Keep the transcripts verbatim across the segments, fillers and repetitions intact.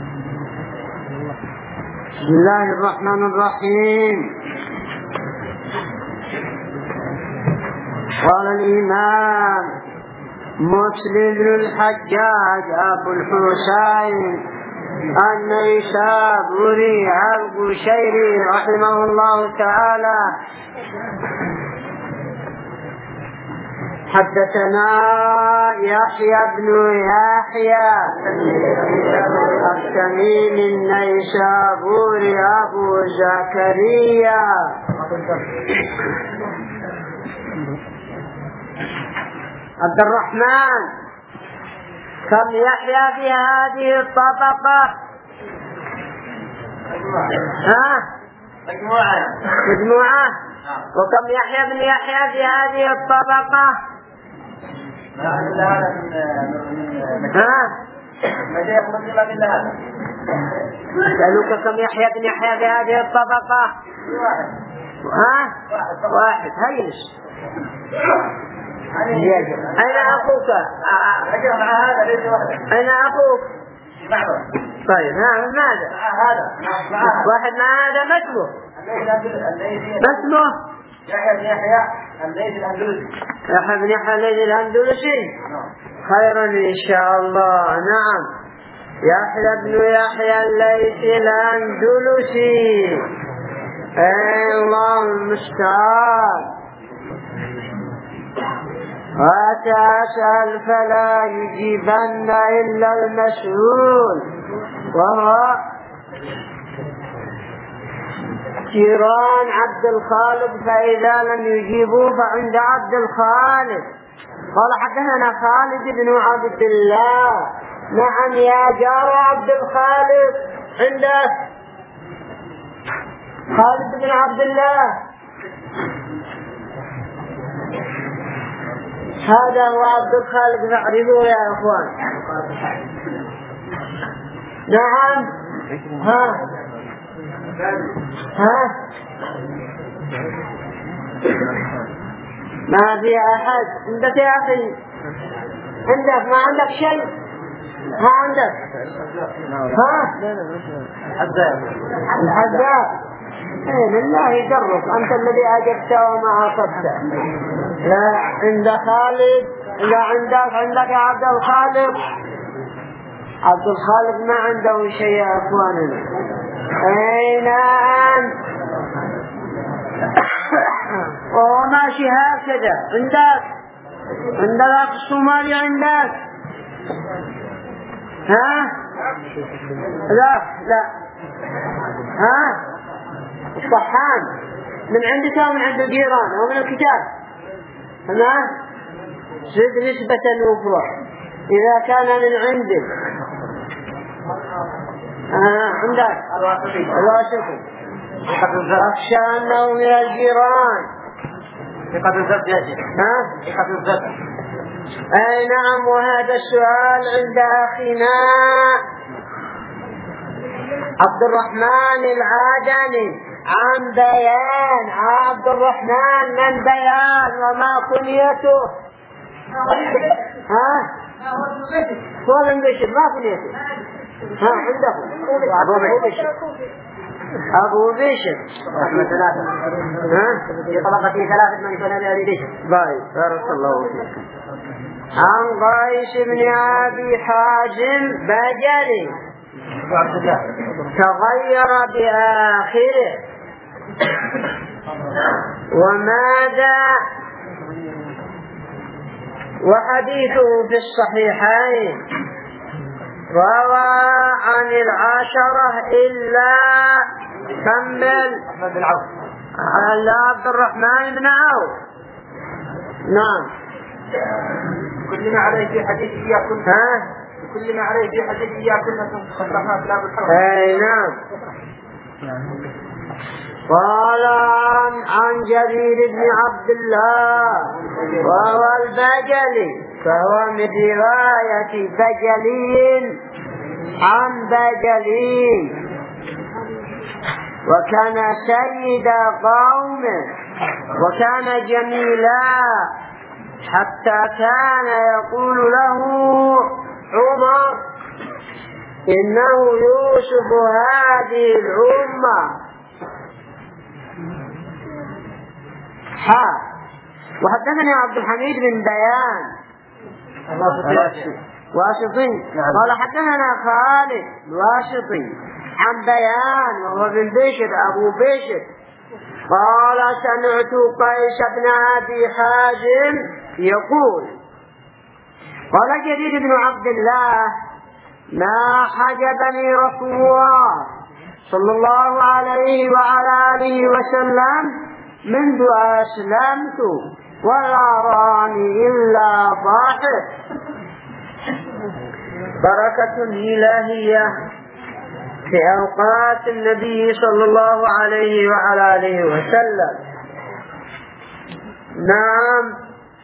بسم الله الرحمن الرحيم. قال الإمام مسلم بن الحجاج أبو الحسين النيسابوري القشيري رحمه الله تعالى حدثنا يحيى بن يحيى التميمي النيسابوري أبو زكريا عبد الرحمن. كم يحيى في هذه الطبقة؟ ها؟ مجموعة مجموعة. وكم يحيى بن يحيى في هذه الطبقة؟ ها؟ أسألك كم يحيى بن يحيى في هذه الطبقة؟ ها؟ واحد. هيش. أين أخوك؟ أين أخوك؟ طيب ماذا؟ واحد مع هذا. ما اسمه؟ ما اسمه؟ يحيى بن يحيى الليثي الأندلسي. يحيى بن يحيى الليثي الأندلسي. خيرا إن شاء الله. نعم، يحيى بن يحيى الليثي الأندلسي. أي الله المستعان. وتسأل فلا يجيبن إلا المسؤول، وهو جيران عبد الخالق، فإذا لم يجيبوا فعند عبد الخالق. قال حدثنا خالد بن عبد الله. نعم يا جار عبد الخالق عندك خالد بن عبد الله. هذا هو عبد الخالق، فاعرفوه يا اخوان. نعم. ها ها ما في احد عندك يا اخي؟ عندك؟ ما عندك شيء؟ ما عندك؟ ها الحذاء. ايه لله يجرك، انت الذي اجبت وما اصبت. لا عند خالد. لا عندك عندك يا عبد الخالق. عبد الخالق ما عنده شيء يا اخواننا. اين انت؟ وهو ماشي هكذا. عندك عندك الصومالي عندك؟ ها لا لا. ها الصحان من عندك أو من عند الجيران أو من الكتاب؟ تمام. زد نسبة الوفرة إذا كان من عندك. آه عندك الواسطي. أخشى أنه من الجيران. ثقة الزبط يا شيخ. ها ثقة الزبط. أي نعم. وهذا السؤال عند أخينا عبد الرحمن العادني عن بيان. عبد الرحمن من بيان وما كنيته؟ ها هو من بشر ما كنيته. ها عندكم أبو بشر. أبو بشر رحمة ثلاثة. ها في طبقة ثلاثة من يكون أبي بشر. باي بارك الله فيك. عن قيس بن أبي حازم بجري تغير بآخره. وماذا؟ وحديثه في الصحيحين. روى عن العشرة إلا كمل على عبد الرحمن بن عوف. نعم. كل ما عليه في حديث إياكم. ها كل ما عليه في حديث إياكم صدقها كلاب الحرم. اي نعم. قال عن جرير بن عبد الله وهو البجلي، فهو من رواية بجلي عن بجلي، وكان سيد قومه وكان جميلا، حتى كان يقول له عمر إنه يوشك هذه الأمة. حا وحدثني عبد الحميد بن بيان واشطي قال حدثنا خالد الواشطي عن بيان وهو بن بشر أبو بشر قال سمعت قيس بن أبي حازم يقول قال جرير بن عبد الله ما حجبني رسول الله صلى الله عليه وعلى آله وسلم منذ أسلمت ولا راني إلا ضاحك. بركة إلهية في أوقات النبي صلى الله عليه وعلى آله وسلم. نعم.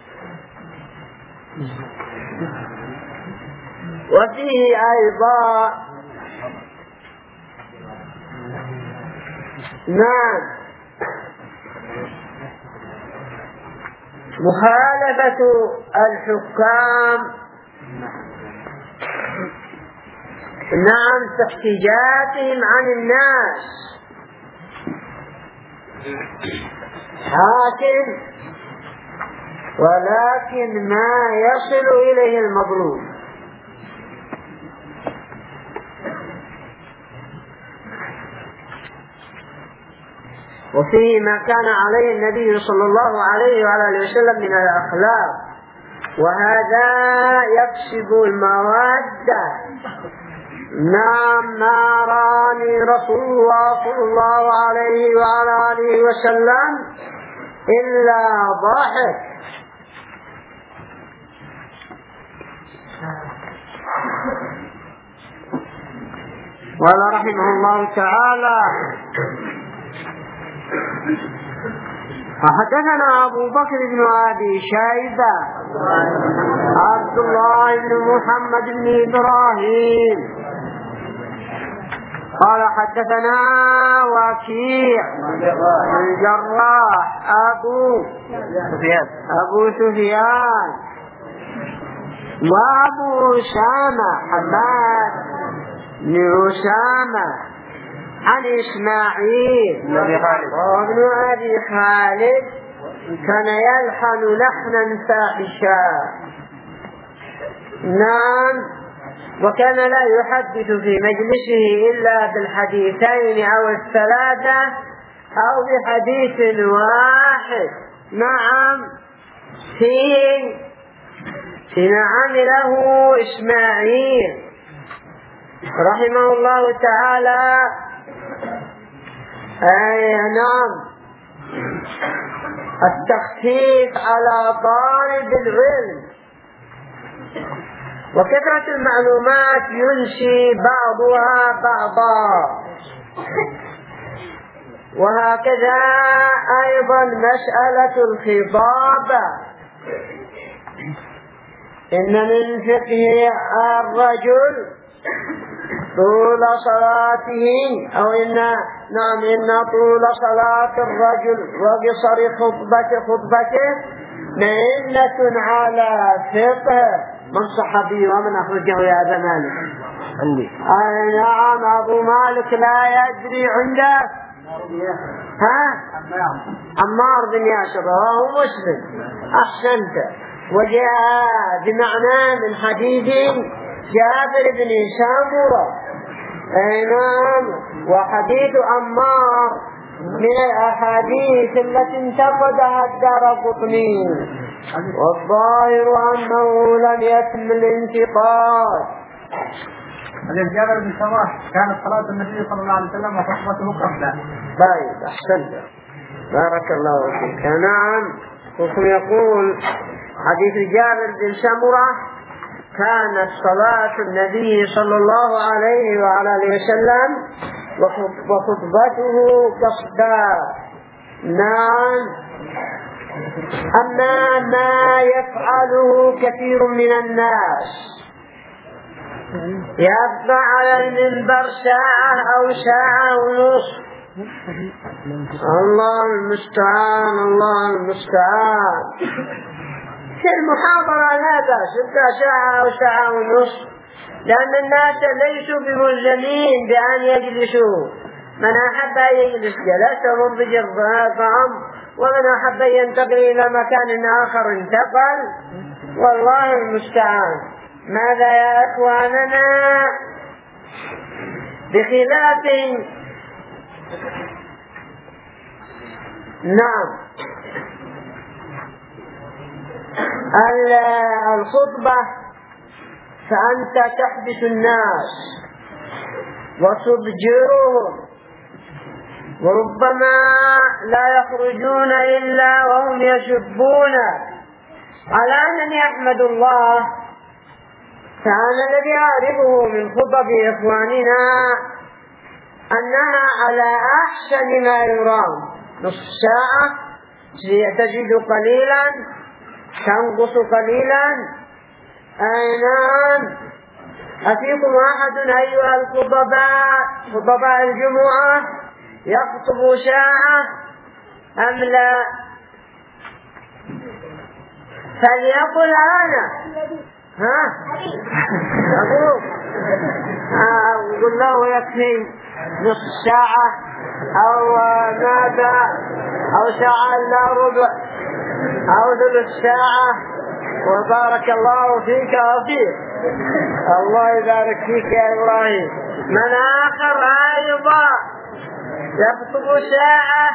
وفيه أيضا نعم مخالفة الحكام نعم في احتجاجهم عن الناس، حاكم ولكن ما يصل إليه المظلوم. وفيه ما كان عليه النبي صلى الله عليه وعلى آله وسلم من الأخلاق، وهذا يكسب المودة. نعم ما راني رسول الله صلى الله عليه وعلى آله وسلم إلا ضاحك. قال رحمه الله تعالى فحدثنا أبو بكر بن أبي شيبة عبد الله بن محمد بن إبراهيم قال حدثنا وكيع الجراح أبو سفيان أبو سفيان وأبو أسامة حماد بن أسامة عن إسماعيل وابن أبي خالد كان يلحن لحنا فاحشا. نعم. وكان لا يحدث في مجلسه إلا بالحديثين أو الثلاثة أو بحديث واحد. نعم. فيه فيما عمله إسماعيل رحمه الله تعالى. أي نعم التخفيف على طالب العلم وكثرة المعلومات ينسي بعضها بعضا. وهكذا أيضا مسألة الخطابة، إن من فقه الرجل طول صلاته أو إن نعم إن طول صلاة الرجل وقصر خطبة خطبته مئنة على فقه. من صحابي ومن أخرجه يا أبا مالك؟ عندي. أي نعم أبو مالك لا يدري عنده. ها عمار بن ياسر رواه مسلم. أحسنت. وجاء بمعنى من حديث جابر بن سامورة. أي نعم. وحديث عمار من الأحاديث التي انتقدها الدارقطني، والظاهر أنه لم يتم الانتقاد. حديث جابر بن سامورة كانت صلاة النبي صلى الله عليه وسلم وخطبته قبله. طيب أحسنت بارك الله فيك. نعم. وكم يقول حديث جابر بن سامورة كانت صلاة النبي صلى الله عليه وعلى آله وسلم وخطبته قصدا. نعم. أما ما يفعله كثير من الناس يبقى على المنبر ساعة أو ساعة ونصف. الله المستعان الله المستعان. في المحاضرة لا بأس، يبقى ساعة أو ساعة ونصف لأن الناس ليسوا بملزمين بأن يجلسوا، من أحب أن يجلس جلس ومضج الطعام، ومن أحب أن ينتقل إلى مكان آخر انتقل، والله المستعان. ماذا يا أخواننا؟ بخلاف نعم الخطبة فأنت تحبس الناس وتضجرهم، وربما لا يخرجون إلا وهم يسبون. على أنني أحمد الله تعالى الذي أعرفه من خطب إخواننا أنها على أحسن ما يرام، نصف ساعة تجد قليلا تنقص قليلا. أي نعم. أفيكم أحد أيها الخطباء خطباء الجمعة يخطب ساعة أم لا؟ فليقل أنا ها أقول أقول له يكفي نصف ساعة أو ماذا أو ساعة إلا ربع أو ثلث ساعة، وبارك الله فيك وفيك. الله يبارك فيك يا إبراهيم. من آخر أيضا يخطب ساعة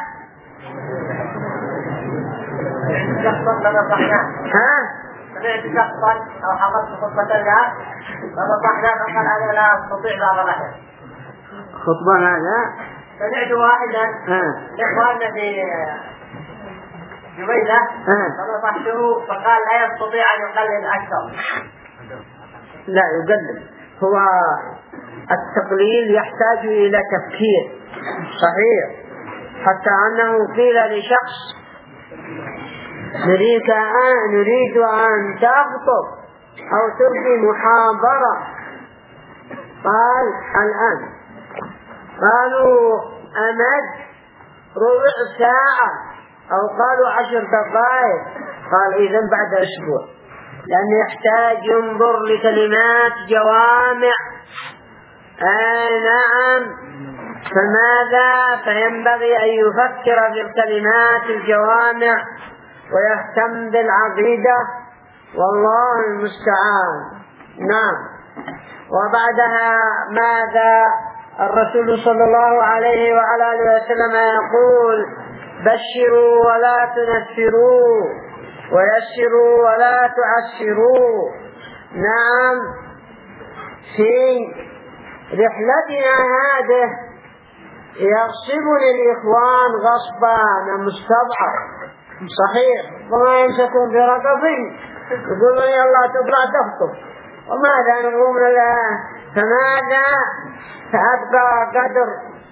ها؟ سمعت شخصا أو حضرت خطبة لها فنصحنا فقال أنا لا أستطيع بعض الأحيان. خطبة ماذا؟ سمعت واحدا إخواننا في جبيلة فنصحته فقال لا يستطيع أن يقلل أكثر. لا يقلل، هو التقليل يحتاج إلى تفكير صحيح، حتى أنه قيل لشخص نريد أن نريد أن تخطب أو تلقي محاضرة، قال الآن، قالوا أمد ربع ساعة أو قالوا عشر دقائق، قال إذن بعد أسبوع، لأنه يحتاج ينظر لكلمات جوامع. آه نعم. فماذا؟ فينبغي أن يفكر في الكلمات الجوامع ويهتم بالعقيدة، والله المستعان. نعم. وبعدها ماذا؟ الرسول صلى الله عليه وعلى آله وسلم يقول بشروا ولا تنفروا ويسروا ولا تعسروا. نعم. في رحلتنا هذه يغصبني الإخوان غصبا، أنا مستضعف صحيح، وما يمسكون برقبي يقولون يلا تطلع تخطب، وماذا نقوم لله؟ فماذا؟ فأبقى قدر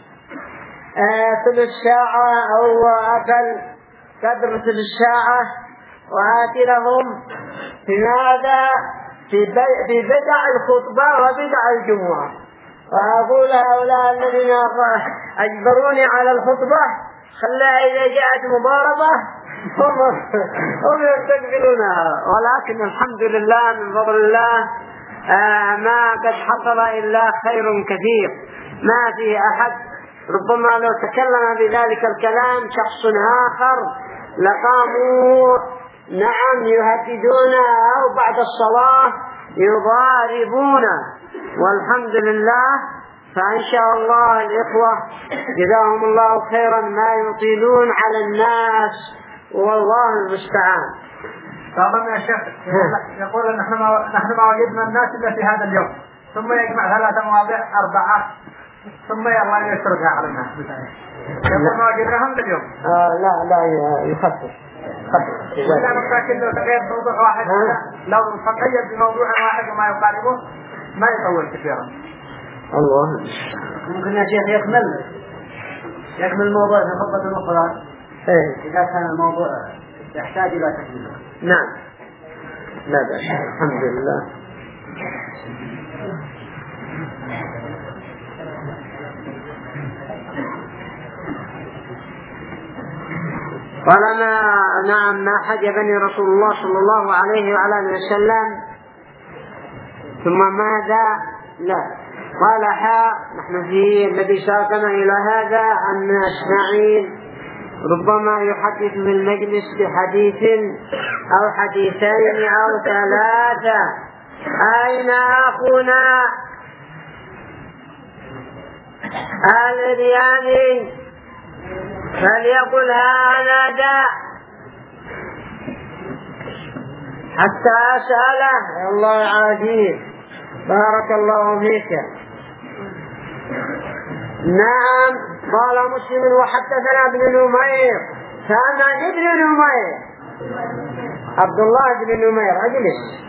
ثلث ساعة أو أقل قدر ثلث ساعة وآتي لهم في ماذا؟ في بدع الخطبة وبدع الجمعة. وأقول هؤلاء الذين أجبروني على الخطبة خلها إذا جاءت مضاربة هم يستقبلونها، ولكن الحمد لله من فضل الله آه ما قد حصل إلا خير كثير، ما في أحد ربما لو تكلم بذلك الكلام شخص آخر لقاموا نعم يهددون أو بعد الصلاة يضاربون، والحمد لله. فإن شاء الله الإخوة جزاهم الله خيرا ما يطيلون على الناس، والله المستعان. طبعا يا شيخ يقول ان نحن ما نحن ما وجدنا الناس الا في هذا اليوم، ثم يجمع ثلاثة مواضيع أربعة ثم يلا يتركها على الناس. يقول ما وجدناهم اليوم. آه لا لا يخفف خفف. إذا ممكن لو تغير موضوع واحد لو تقيد بموضوع واحد وما يقاربه ما يطول كثيرا. الله. ممكن يا شيخ يكمل يكمل الموضوع في خطبة أخرى. إيه. إذا كان الموضوع يحتاج إلى تكميل. نعم. لا بأس الحمد لله. طالما نعم ما حجبني رسول الله صلى الله عليه وعلى اله وسلم ثم ماذا؟ لا. قال حاء نحن في الذي ساقنا إلى هذا أن إسماعيل ربما يحدث في المجلس بحديث أو حديثين أو ثلاثة. أين أخونا الرياني؟ فليقل هذا حتى أسأله. الله عزيز، بارك الله فيك. نعم. قال مسلم وحدثنا ابن نمير. كان ابن نمير عبد الله بن نمير أجلس.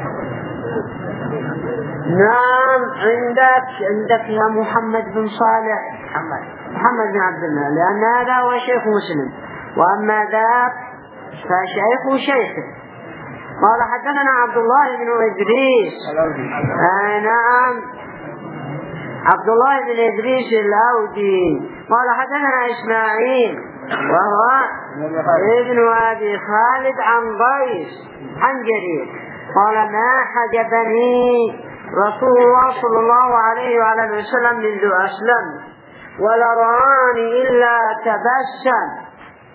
نعم. عندك عندك يا محمد بن صالح محمد محمد بن عبد الله، لأن هذا هو شيخ مسلم، وأما ذاك فشيخ شيخه. قال حدثنا عبد الله بن إدريس. آه نعم، عبد الله بن إدريس الأودي. قال حدثنا إسماعيل وهو ابن أبي خالد عن ضيس عن جرير. قال ما حجبني رسول الله صلى الله عليه وعلى وسلم منذ أسلم ولا رآني إلا تبسم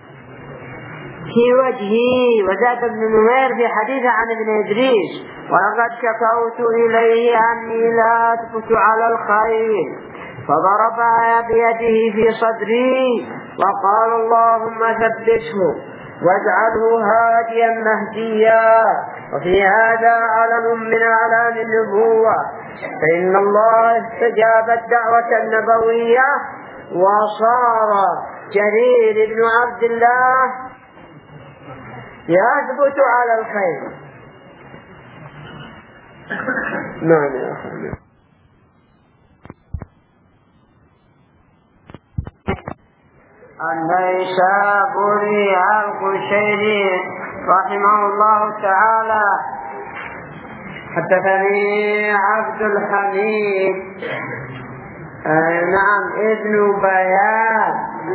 في وجهي. وزاد ابن نمير في حديث عن ابن إدريس ولقد شكوت إليه أني لا أثبت على الخير فضربها بيده في صدري وقال اللهم ثبته واجعله هاديا مهديا. وفي هذا علم من أعلام النبوة، فإن الله استجاب الدعوة النبوية وصار جرير بن عبد الله يثبت على الخير. نعم يا أخي. النيسابوري القشيري رحمه الله تعالى حدثني عبد الحميد آه نعم ابن بيان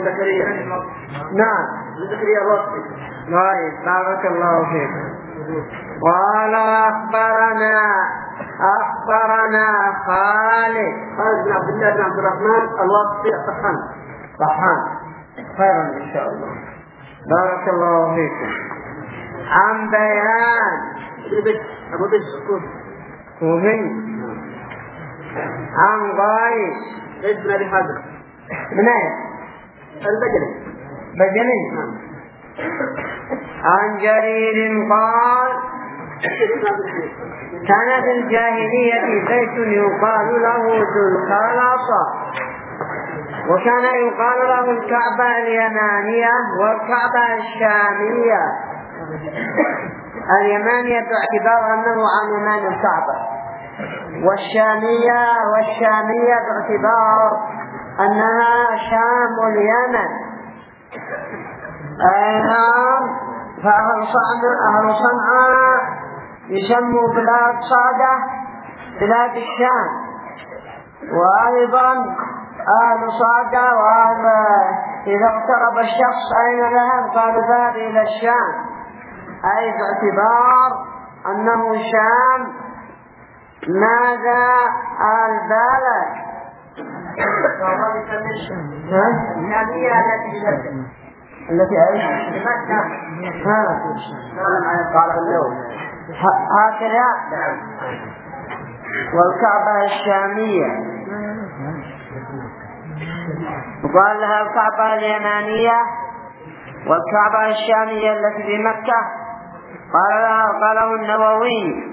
نعم طيب بارك الله فيك. قال أخبرنا أخبرنا خالد خالد بن عبد الله بن عبد الرحمن الواسطي طحان طحان خيرا إن شاء الله. بارك الله فيكم. عن بيان أبو بشر كوفي عن غايش ابن أبي حازم من أين؟ البجلي بجلي. عن جرير قال كان في الجاهلية بيت يقال له ذو الخلاصة، وكان يقال له الكعبة اليمانية والكعبة الشامية. اليمانية باعتبار أنه عن يمان الكعبة، والشامية والشامية باعتبار أنها شام واليمن. أيام فأهل صنعاء يسموا بلاد صعدة بلاد الشام، وأيضا أهل صعدة وأهل إذا اقترب الشخص أين ذهب قالوا ذهب إلى الشام، أي باعتبار أنه شام. ماذا البلد النبية التي التي أعيش هكذا، والكعبة الشامية وقال لها الكعبة اليمانية والكعبة الشامية التي في مكة. قال لها قاله النووي.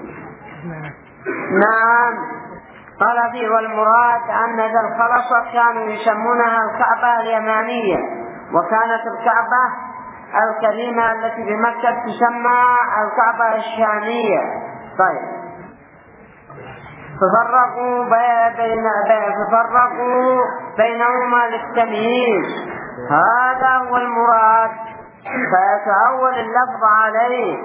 نعم. قال فيه والمراد أن ذا الخلصة كانوا يسمونها الكعبة اليمانية، وكانت الكعبة الكريمة التي بمكة تسمى الكعبة الشامية. طيب ففرقوا بين ففرقوا بينهما للتمييز، هذا هو المراد، فيتأول اللفظ عليه.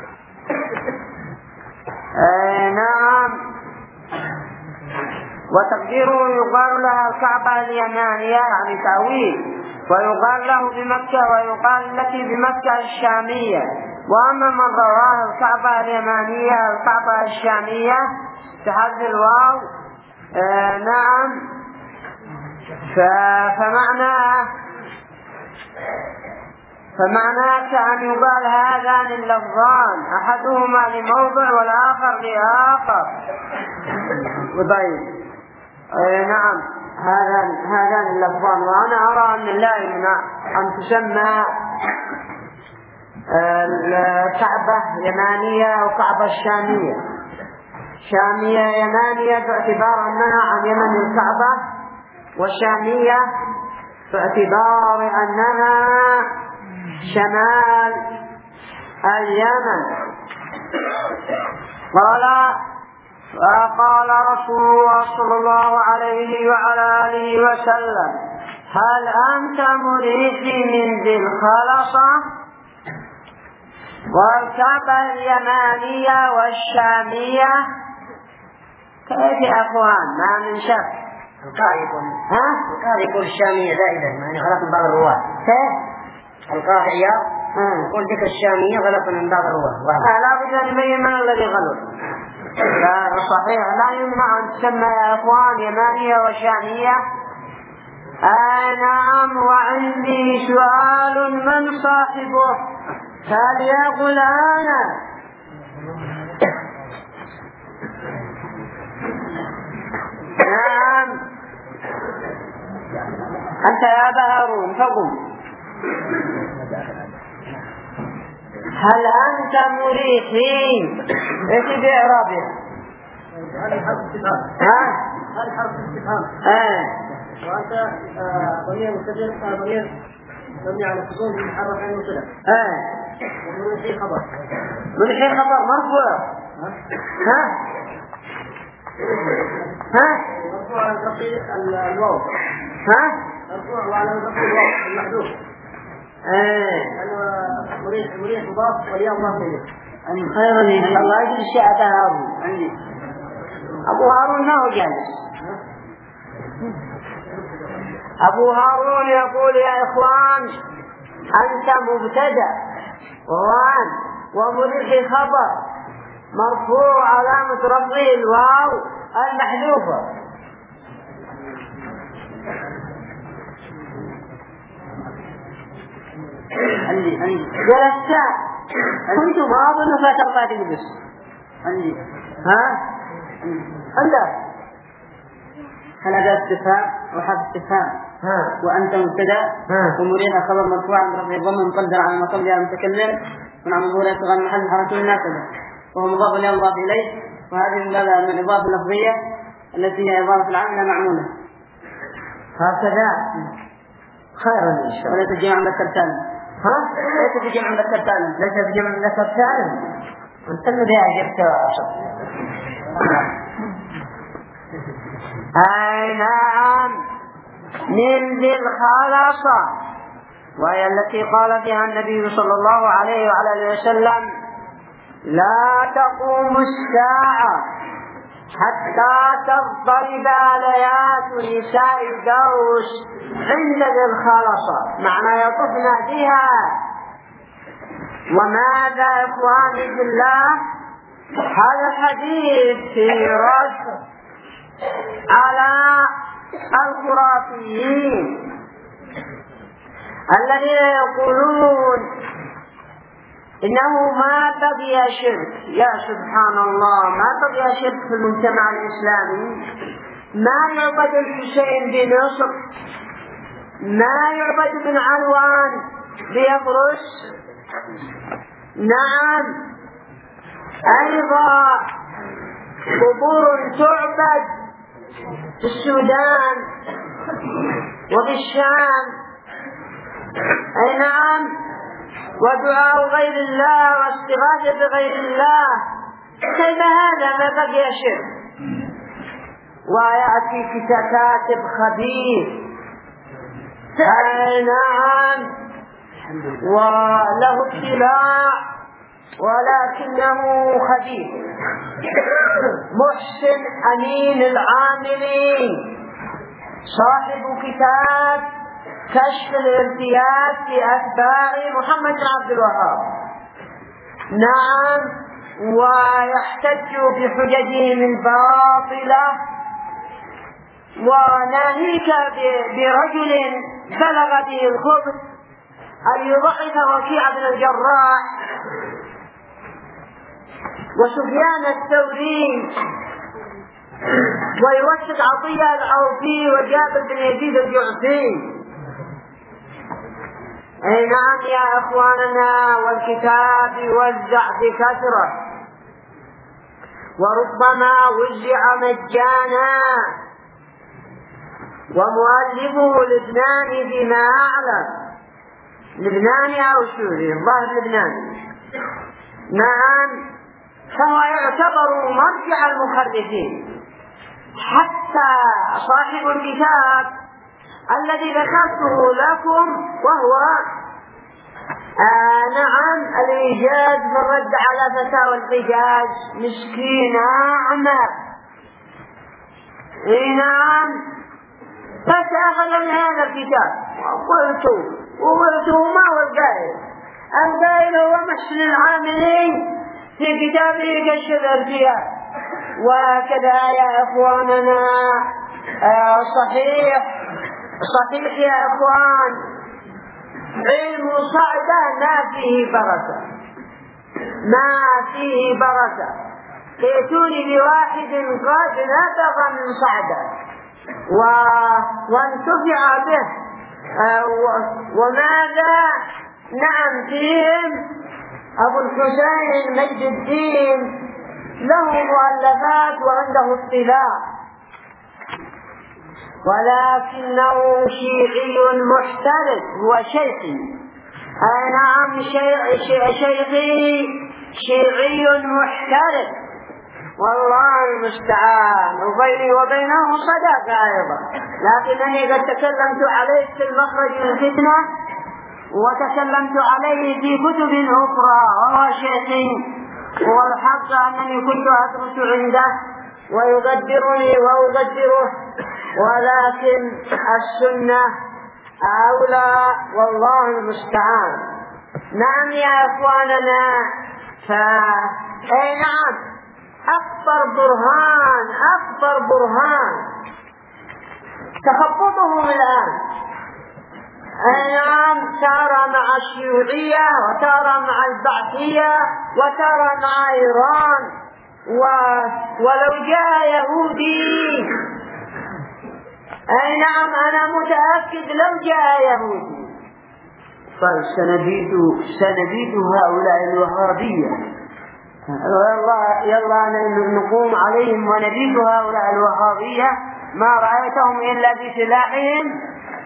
آه نعم. وتقديره يقال لها الكعبة اليمانية يعني تأويل، ويقال له بمكة ويقال التي بمكة الشامية. وأما من رواه الكعبة اليمانية الكعبة الشامية بحذف الواو. آه نعم. فمعناه فمعناه كأن يقال هذان اللفظان أحدهما لموضع والآخر لآخر. طيب آه نعم هذان هذان اللفظان. وأنا أرى أن لا يمنع أن تسمى الكعبة يمانية وكعبة الشامية. شامية يمانية باعتبار أنها عن يمن الكعبة، وشامية باعتبار أنها شمال اليمن. قال فقال رسول الله صلى الله عليه وعلى آله وسلم هل أنت مريحي من ذي الخلصة؟ والكعبة اليمانية والشامية كيف يا أخوان؟ ما من شك. القاضي يقول ها؟ القاضي يقول الشامية زائدة يعني غلط من بعض الرواة. كيف؟ القاضي عياض يقول ذيك الشامية غلط من بعض الرواة. لا بد أن يبين من الذي غلط. لا صحيح لا يمنع أن تسمى يا أخوان يمانية وشامية. آه نعم. وعندي سؤال من صاحبه؟ فليقل أنا. نعم أنت يا أبا هارون فقم. هل أنت مريحين؟ إيش بإعرابه؟ هذا حرف استفهام. ها؟ هذا حرف استفهام. آه. وأنت ضمير مستتر ضمير مبني على السكون المحرك عن المبتدأ. آه. ومريحي خبر. مريحي خبر مرفوع. ها؟ ها؟ مرفوع على رفع الواو. ها؟ مرفوع وعلى رفع الواو المحذوف. آه. أنا مريح مريح مضاف والياء مضاف إليه. خيرا إن شاء الله. يجي الشيء أبا هارون. عندي. أبو هارون ما هو جالس. أبو هارون يقول يا إخوان أنت مبتدأ ووان ومريح خبر مرفوع علامة رفعه الواو المحذوفة. عندي عندي. جلست كنت ما أظن فترة فاتك بس. عندي. ها؟ عندك هل هذا استفهام وحرف استفهام؟ وأنت مبتدأ ومريح خبر مرفوع عن رفع الضم مقدر على ما قبلها المتكلم من عمل ظهور يتغير محل حركة الناسبة وهو مضاف إليه مضاف إليه. وهذه من باب من الإضافة اللفظية التي هي إضافة العاملة معمولة. هكذا خيرا إن شاء الله. وليس جمع مذكر سالم. ها؟ ليس في جمع مذكر سالم. ليس في جمع مذكر سالم. أنت الذي أجبت أصلا. أي نعم من ذي الخلاصة، وهي التي قال فيها النبي صلى الله عليه وعلى اله وسلم لا تقوم الساعة حتى تضطرب آليات نساء الدوس عند ذي الخلاصة، معنى يطفن بها. وماذا إخواني بالله؟ هذا الحديث في رد على الخرافيين الذين يقولون إنه ما بقي شرك. يا سبحان الله، ما بقي شرك في المجتمع الإسلامي. ما يعبد الحسين بمصر، ما يعبد بن علوان بيبرس. نعم أيضا قبور تعبد في السودان وفي الشام. أي نعم، ودعاء غير الله واستغاثة بغير الله. كيف هذا ما بقي شرك؟ ويأتي كاتب خبيث أي نعم وله ابتلاع ولكنه خبيث محسن أمين العاملين صاحب كتاب كشف الارتياب في أتباع محمد بن عبد الوهاب. نعم ويحتج بحججهم الباطلة. وناهيك برجل بلغ به الخبث أن يضعف وكيع بن الجراح وسفيان الثوري ويوثق عطية العوفي وجابر بن يزيد الجعفي. أي نعم يا أخواننا، والكتاب يوزع بكثرة وربما وزع مجانا ومؤلفه لبناني بما أعلم، لبناني أو سوري، الظاهر لبناني. نعم، فهو يعتبر مرجع المخرجين. حتى صاحب الكتاب الذي ذكرته لكم وهو آه نعم الإيجاز بالرد على فتاوى الحجاج، مسكين أعمى. إيه نعم، فسأخذ من هذا الكتاب وقلت وقلت ما هو القائل؟ القائل هو محسن العاملين في كتابه كشف الارتياب. وكذا يا أخواننا آه صحيح صحيح يا أخوان، علم صعدة ما فيه بركة، ما فيه بركة. ائتوني بواحد قد نبغ من صعدة و... وانتفع به آه و... وماذا نعم فيهم أبو الحسين مجد الدين له مؤلفات وعنده اطلاع، ولكنه شيعي محترف، هو شيخي. أي نعم شيخي شيعي محترف، والله المستعان. وبيني وبينه صداقة أيضا، لكنني قد تكلمت عليه في المخرج من الفتنة وتكلمت عليه في كتب أخرى، وهو شيخي. والحق أنني كنت أدرس عنده ويقدرني وأقدره، ولكن السنة أولى، والله المستعان. نعم يا أخواننا، فأي نعم أكبر برهان أكبر برهان تخبطهم الآن. أي نعم، ترى مع الشيوعية وترى مع البعثية وترى مع إيران. و... ولو جاء يهودي، أي نعم أنا متأكد لو جاء يهودي فسنبيد سنبيد هؤلاء الوهابية، يلا يلا نقوم عليهم ونبيد هؤلاء الوهابية. ما رأيتهم إلا بسلاحهم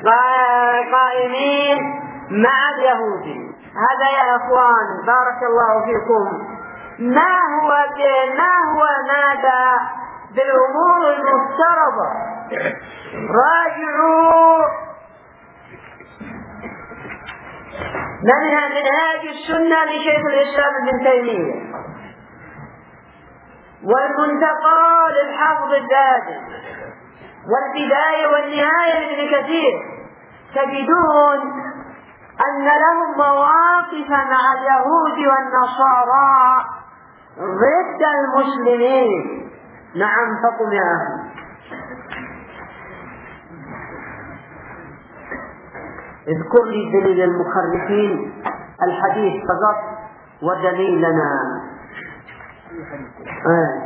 قائمين مع اليهود. هذا يا أخوان بارك الله فيكم ما هو ما هو ماذا بالأمور المفترضة. راجعوا منهاج السنة لشيخ الإسلام ابن تيمية، والمنتقى للحافظ الذهبي، والبداية والنهاية لابن كثير، تجدون أن لهم مواقف مع اليهود والنصارى ضد المسلمين. نعم، فقم يا أخي. اذكر لي دليل المخرفين الحديث فقط ودليلنا. آه.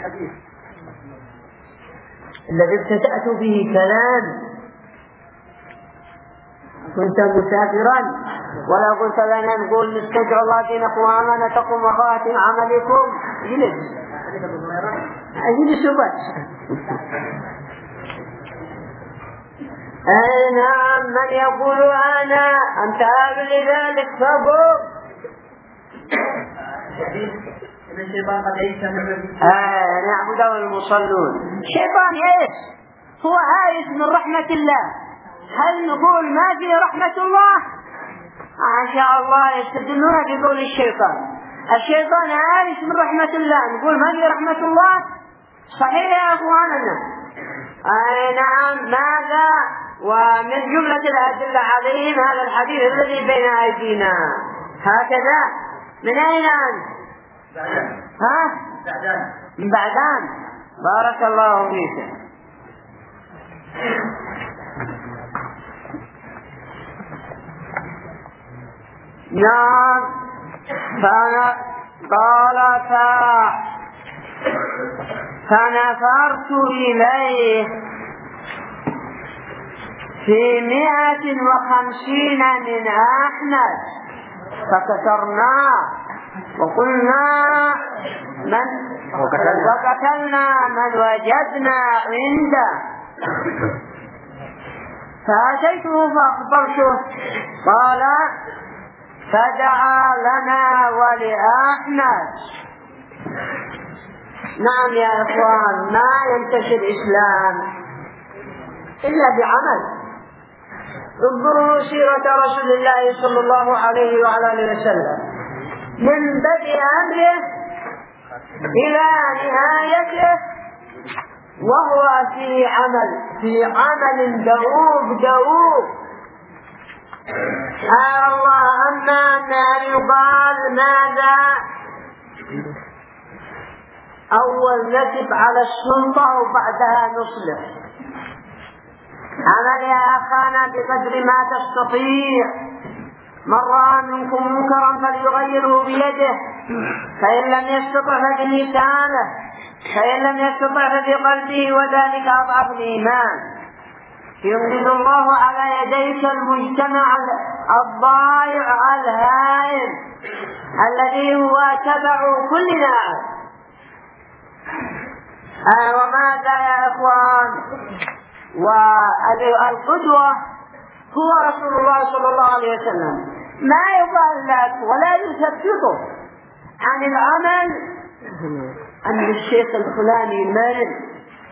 الذي ابتدأت به كلام كنت مسافرا ولا قلت لنا نقول نستجع الله دينكم وأمانتكم وخاتم عملكم. جلس أجلس بس. أي نعم، من يقول أنا أنت أهل لذلك فقط. آه نعبده المصلون. شيطان إيش هو هايس من رحمة الله؟ هل نقول ما في رحمة الله؟ ما شاء الله يستدلون بقول الشيطان. الشيطان هايس من رحمة الله، نقول ما في رحمة الله؟ صحيح يا أخواننا. آه نعم. ماذا؟ ومن جملة الأدلة عليهم هذا الحديث الذي بين أيدينا. هكذا. من أين أنت؟ ها؟ من بعدان. بارك الله فيك. نعم. قالتا فنفرت إليه في مئة وخمسين من أحمد فكسرنا وقلنا من وقتلنا من وجدنا عنده. فأتيته فأخبرته قال فدعا لنا ولأحمد. نعم يا إخوان، ما ينتشر الإسلام إلا بعمل. انظروا سيرة رسول الله صلى الله عليه وعلى آله وسلم من بدء أمره إلى نهايته وهو في عمل في عمل دؤوب دؤوب. الله أما أن يقال ماذا أول نكب على السلطة وبعدها نصلح. عمل يا أخانا بقدر ما تستطيع. من رأى منكم منكرا فليغيره بيده، فإن لم يستطع فبلسانه، فإن لم يستطع فبقلبه، وذلك أضعف الإيمان. يمدد الله على يديك المجتمع الضائع الهائم الذي هو تبع كل ناعم. آه وماذا يا إخوان؟ والقدوة هو رسول الله صلى الله عليه وسلم. ما يقال لك ولا يثبته عن العمل أن الشيخ الفلاني مرن،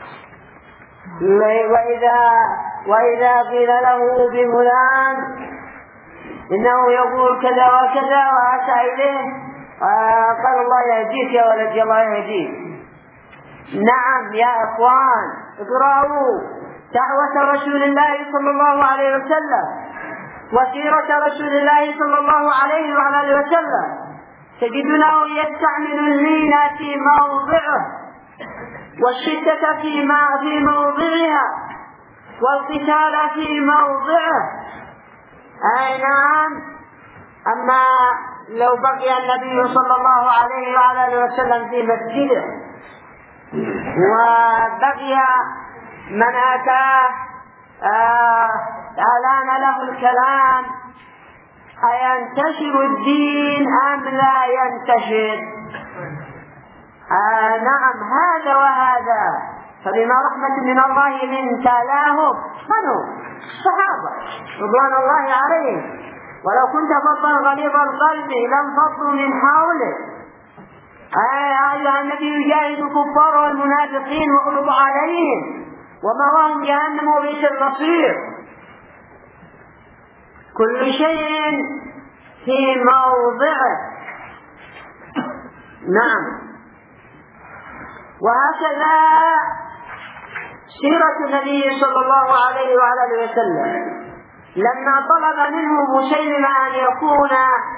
وإذا وإذا قيل له بفلان إنه يقول كذا وكذا وأتى إليه قال الله يهديك يا ولد، الله يهديك. نعم يا إخوان، اقرأوا دعوة رسول الله صلى الله عليه وسلم وسيرة رسول الله صلى الله عليه وعلى آله وسلم، تجدونه يستعمل اللين في موضعه والشدة في في موضعها والقتال في موضعه. أي نعم. أما لو بقي النبي صلى الله عليه وعلى آله وسلم في مسجده وبقي من أتاه أعلان له الكلام أينتشر الدين أم لا ينتشر؟ آه نعم هذا وهذا. فبما رحمة من الله من تلاهم منوا الصحابة رضوان الله عليهم، ولو كنت فظا غليظ القلب لانفضوا من حولك. آه أيها النبي يجاهد الكفار والمنافقين واغلظ عليهم ومأواهم جهنم وبئس المصير. كل شيء في موضعه. نعم. وهكذا سيرة النبي صلى الله عليه وعلى آله وسلم لما طلب منه مسيلمة أن يكون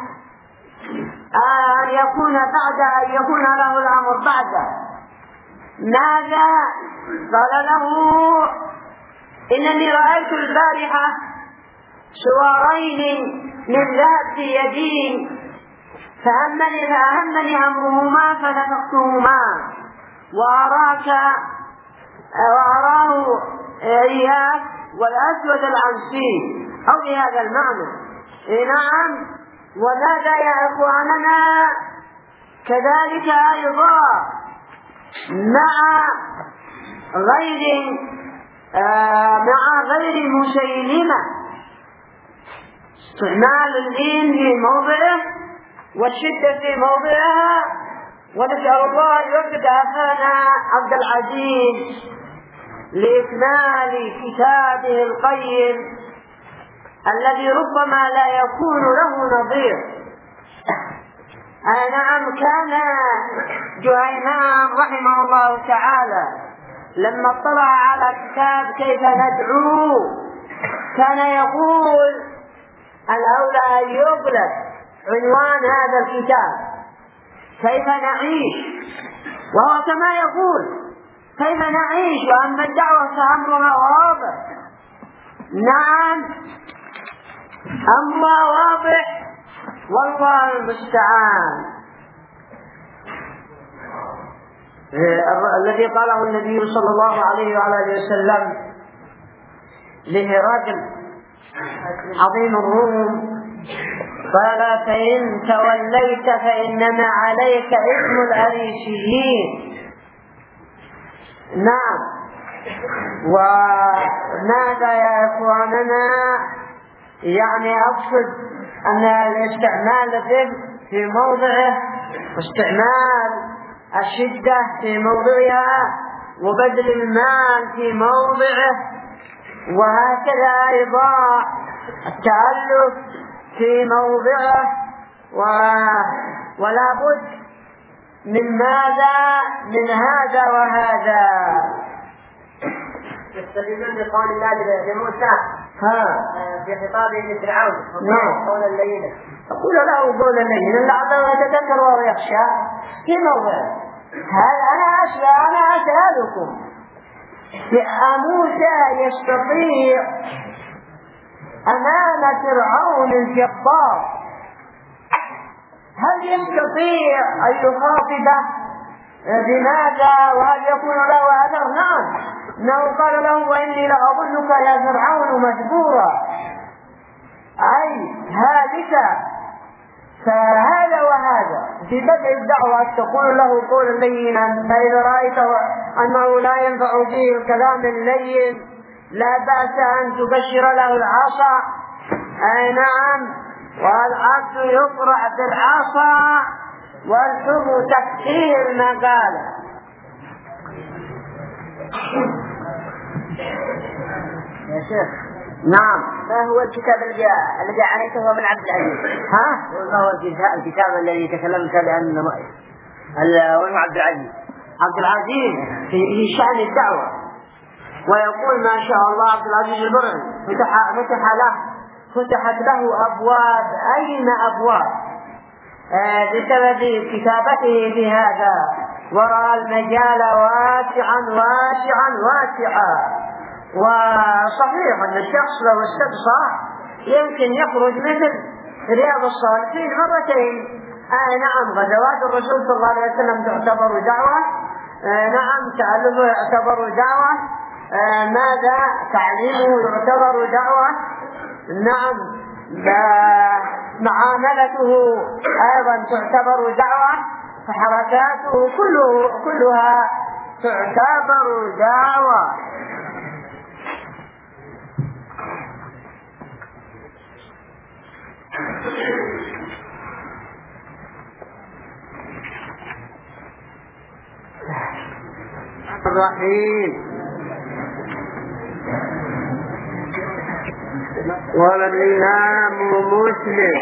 أن يكون بعد أن يكون له الأمر بعده، ماذا قال له؟ إنني رأيت البارحة سوارين من ذهب في يدي فأهمني فأهمني أمرهما فنفختهما وأراك وأراه إياك والأسود العنسي أو بهذا المعنى. نعم. وماذا يا إخواننا كذلك أيضا مع غير آه مع غير مسيلمة استعمال اللين في موضعه والشدة في موضعها. ونسأل الله أن يوفق أخانا عبد العزيز لإكمال كتابه القيم الذي ربما لا يكون له نظير. آه نعم. كان جهينان رحمه الله تعالى لما اطلع على كتاب كيف ندعو كان يقول الأولى أن يغلق عنوان هذا الكتاب كيف نعيش وهو كما يقول كيف نعيش وأما الدعوة فأمرها واضح. نعم أمرها واضح والله المستعان. الذي قاله النبي صلى الله عليه وعلى وسلم لهرقل عظيم الروم قال فإن توليت فإنما عليك اسم الأريسيين. نعم. وماذا يا إخواننا يعني أقصد أن الاستعمال الرفق في موضعه واستعمال الشدة في موضعها وبذل المال في موضعه، وهكذا أيضا التألف في موضعه، و... ولا بد من ماذا من هذا وهذا. يستدلون بقول الله لموسى في خطابه لفرعون قولا لينا. أقول له قولا لينا لعله يتذكر ويخشى في موضعه. هل أنا أسأل أنا أسألكم موسى يستطيع أمام فرعون الجبار هل يستطيع أن يخاطبه بماذا وهل يكون له أثر؟ نعم. إنه قال له وإني لأظنك يا فرعون مجبورا أي هالكا. فهذا وهذا في بدء الدعوة تقول له قولا لينا، فإذا رأيت أنه لا ينفع فيه الكلام اللين لا بأس أن تبشر له العصا. أي نعم. والعبد يقرع بالعصا والحر تكفيه المقالة. يا شيخ نعم. ما هو الكتاب الذي عنيته من عبد العزيز؟ ها؟ ما هو الكتاب الذي تكلمت لأنه وهو عبد العزيز؟ عبد العزيز في شأن الدعوة، ويقول ما شاء الله عبد العزيز البرعي فتح فتح له فتحت له أبواب أين أبواب آه بسبب كتابته في هذا، ورأى المجال واسعا واسعا واسعا. وصحيح أن الشخص لو استقصى يمكن يخرج مثل رياض الصالحين مرتين. آه نعم. غزوات الرسول صلى الله عليه وسلم تعتبر دعوة. آه نعم. تعلمه يعتبر دعوة. آه ماذا تعليمه يعتبر دعوة. نعم. معاملته أيضا تعتبر دعوة. فحركاته كله كلها تعتبر دعوة. الرحيم. قال الإمام مسلم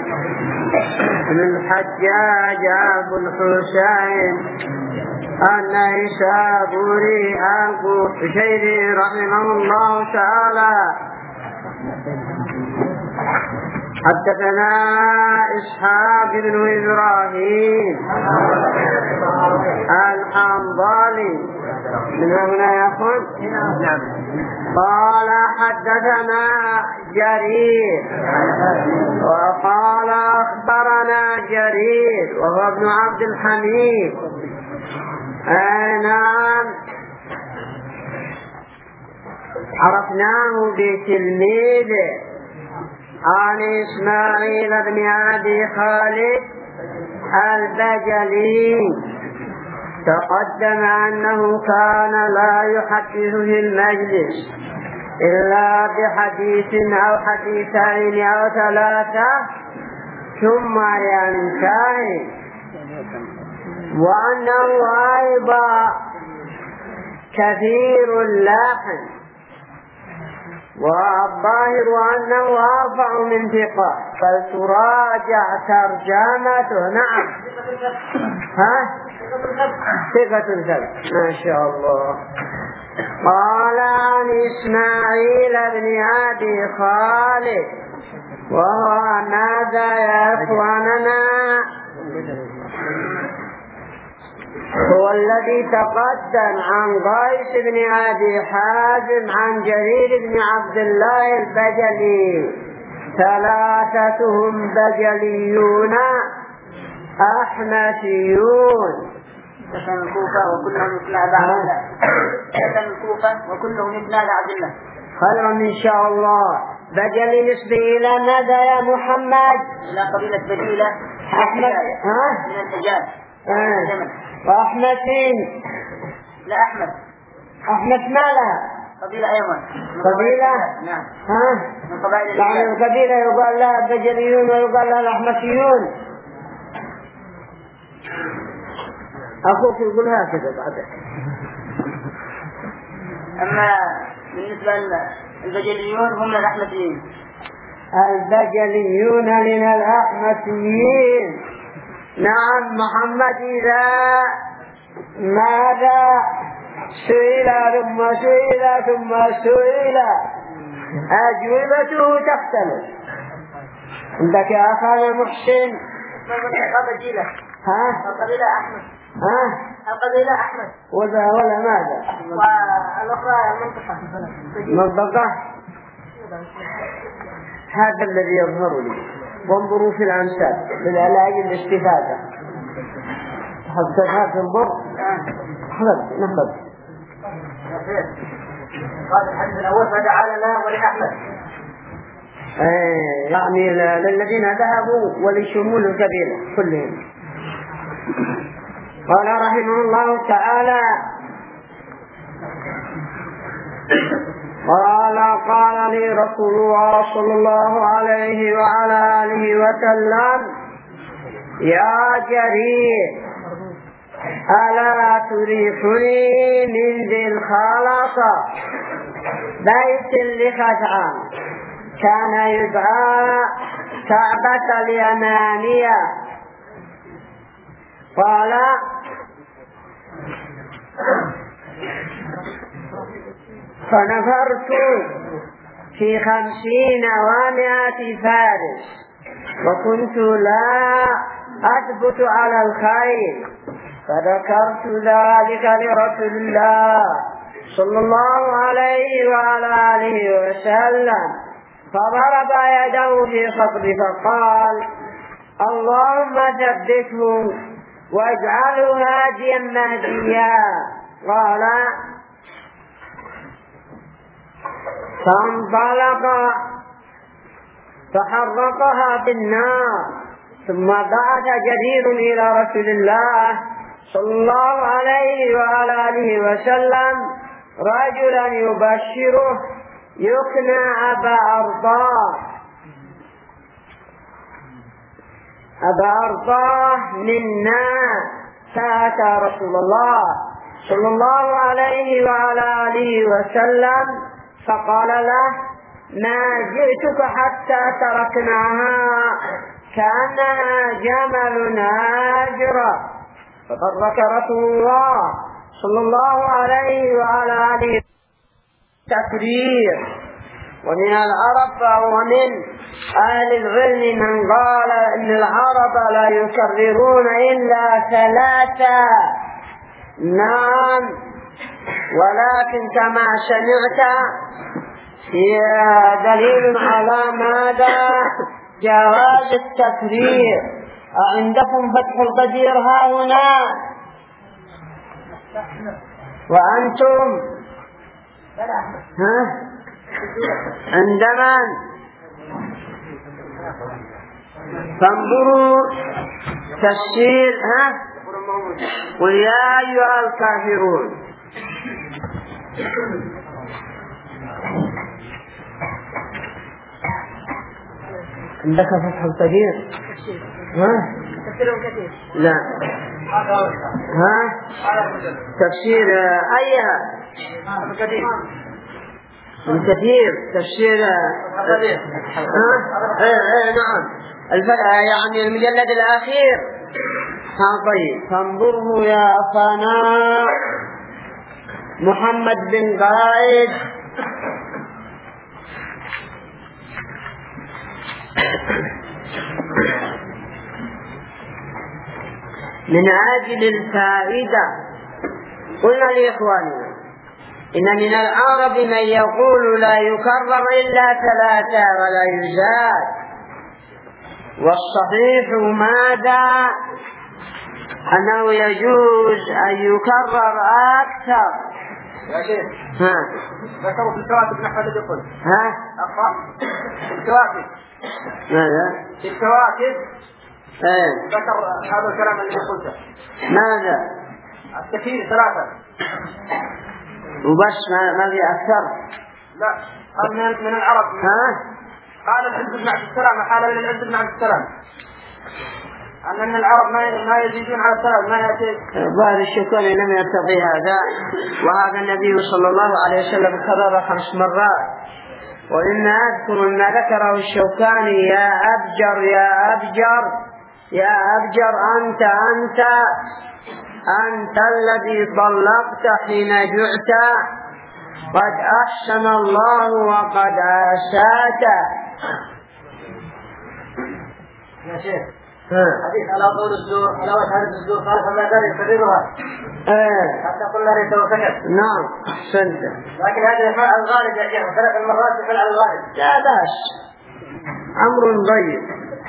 من حجاج أبو الحسين أن إسابوري أبو شيري رحمه الله تعالى حدثنا إسحاق بن إبراهيم الحنظلي من هنا يقول قال حدثنا جرير وقال أخبرنا جرير وهو ابن عبد الحميد. نعم. عرفناه بتلميذه عن إسماعيل بن أبي خالد البجلي. تقدم أنه كان لا يحدث في المجلس إلا بحديث أو حديثين أو ثلاثة ثم ينتهي، وأنه أيضا كثير اللحن، والظاهر أنه أرفع من ثقة فلتراجع ترجمته. نعم. ها؟ ثقة الثبت ما شاء الله. قال عن إسماعيل بن أبي خالد وهو ماذا يا إخواننا هو الذي تقدم عن قيس بن أبي حازم عن جرير بن عبد الله البجلي. ثلاثتهم بجليون أحمسيون. سكن الكوفة وكلهم ابن عبد الله. سكن الكوفة وكلهم ابن عبد الله. خيرا إن شاء الله. بجلي نسبة إلى ماذا يا محمد؟ إلى قبيلة بجيلة أحمد ها؟ من الحجاز. آه. وأحمسين لا أحمد. أحمد مالها؟ قبيلة أيضا. قبيلة؟ نعم. ها؟ من قبائل يعني القبيلة يقال لها بجليون ويقال لها الأحمسيون. أخوك يقول هكذا بعد. أما بالنسبة للبجليون هم الأحمسيين. البجليون من الأحمسيين. نعم محمد. إذا ماذا سئل ثم سئل ثم سئل أجوبته تختلف. عندك يا أخانا محسن بجيلة. ها؟ القبيلة أحمد. ها؟ القبيلة أحمد. ولا ولا ماذا؟ والأخرى المنطقة. منطقة. هذا الذي يظهر لي. وانظروا في الأمثال بالعلاج الاستفادة. حسنات انظر. أحمد نحمد. هذا الحديث الأول فدعا لنا ولأحمد. ايه يعني للذين ذهبوا ولشمول الكبيرة كلهم. قال رحمه الله تعالى: قال قال لي رسول الله صلى الله عليه وعلى آله وسلم: يا جرير ألا تريحني من ذي الخلاصة بيت لخشعان كان يدعى كعبة اليمانية. قال: فنفرت في خمسين ومائة فارس وكنت لا أثبت على الخير، فذكرت ذلك لرسول الله صلى الله عليه وعلى آله وسلم، فضرب يده في خطبه فقال: اللهم ثبته واجعله هاديا مهديا. قال: فانطلق فحرقها في النار. ثم بعث جرير إلى رسول الله صلى الله عليه وعلى آله وسلم رجلا يبشره يقنع أبا أرطاه أبا أرطاه منا، فأتى رسول الله صلى الله عليه وعلى آله وسلم فقال له: ما جئتك حتى تركناها كأنها جمل هاجرة. فترك رسول الله صلى الله عليه وعلى آله تكرير. ومن العرب فهو من أهل العلم من قال إن العرب لا يكررون إلا ثلاثة. نعم، ولكن كما سمعت هي دليل على ماذا؟ جواز التكرير. عندكم فتح القدير ها هنا وأنتم ها عند من؟ فانظروا تفسير ها قل يا أيها الكافرون. عندك فتح القدير؟ ها؟ تفسير كثير. لا. ها؟ تفسير أيها؟ من كثير تفسير ها؟ ايه ايه نعم يعني المجلد الأخير. ها طيب، فانظره يا أخانا محمد بن قائد من أجل الفائدة قلنا لإخواننا إن من العرب من يقول لا يكرر إلا ثلاثة ولا يزاد، والصحيح ماذا؟ أنه يجوز أن يكرر أكثر. يا شيخ ها ذكروا في الكواكب نحو الذي قلت. ها أخطأ في الكواكب. ماذا؟ في الكواكب ايه ذكر هذا الكلام الذي قلته. ماذا؟ التكفير ثلاثة وبس ما ما في أكثر. لا قال من من العرب. ها قال العز بن عبد السلام قال للعز بن عبد السلام أن من العرب ما ما يزيدون على الثلاث ما يأتي. ظاهر الشيطاني لم يرتضي هذا، وهذا النبي صلى الله عليه وسلم كرر خمس مرات. وإن أذكر ما ذكره الشوكاني يا أبجر يا أبجر يا أبجر أنت أنت أنت الذي طلقت حين جعت، قد أحسن الله وقد أساءت. يا شيخ حديث على قول الزور على وجه الزور قال فما زال يكررها ايه حتى قلنا ليس وسكت. نعم أحسنت. لكن هذا يفعل الغالب يا شيخ ثلاث مرات يفعل الغالب. لا بأس، أمر ضيق.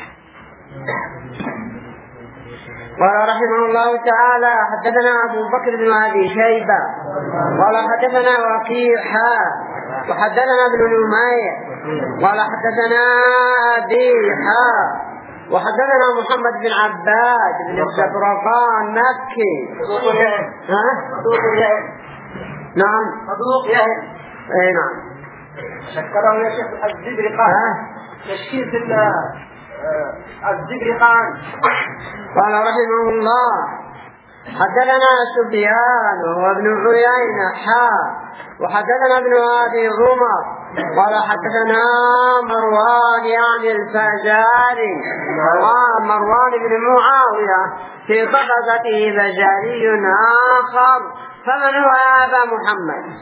قال رحمه الله تعالى حدثنا أبو بكر بن أبي شيبة قال حدثنا وكيع وحدثنا ابن نمير قال حدثنا أبي حا وحدثنا محمد بن عباد بن الزبرقان مكي. ها؟ نعم مضبوط يا اي نعم. شكره يا شيخ الزبرقان تشكيل الزبرقان. قال رحمه الله حدثنا سفيان وهو ابن عيينة حا وحدثنا ابن أبي عمر قال حدثنا مروان يعني الفزاري مروان, مروان بن معاوية في طبقته فزاري آخر. فمن هو أبا محمد؟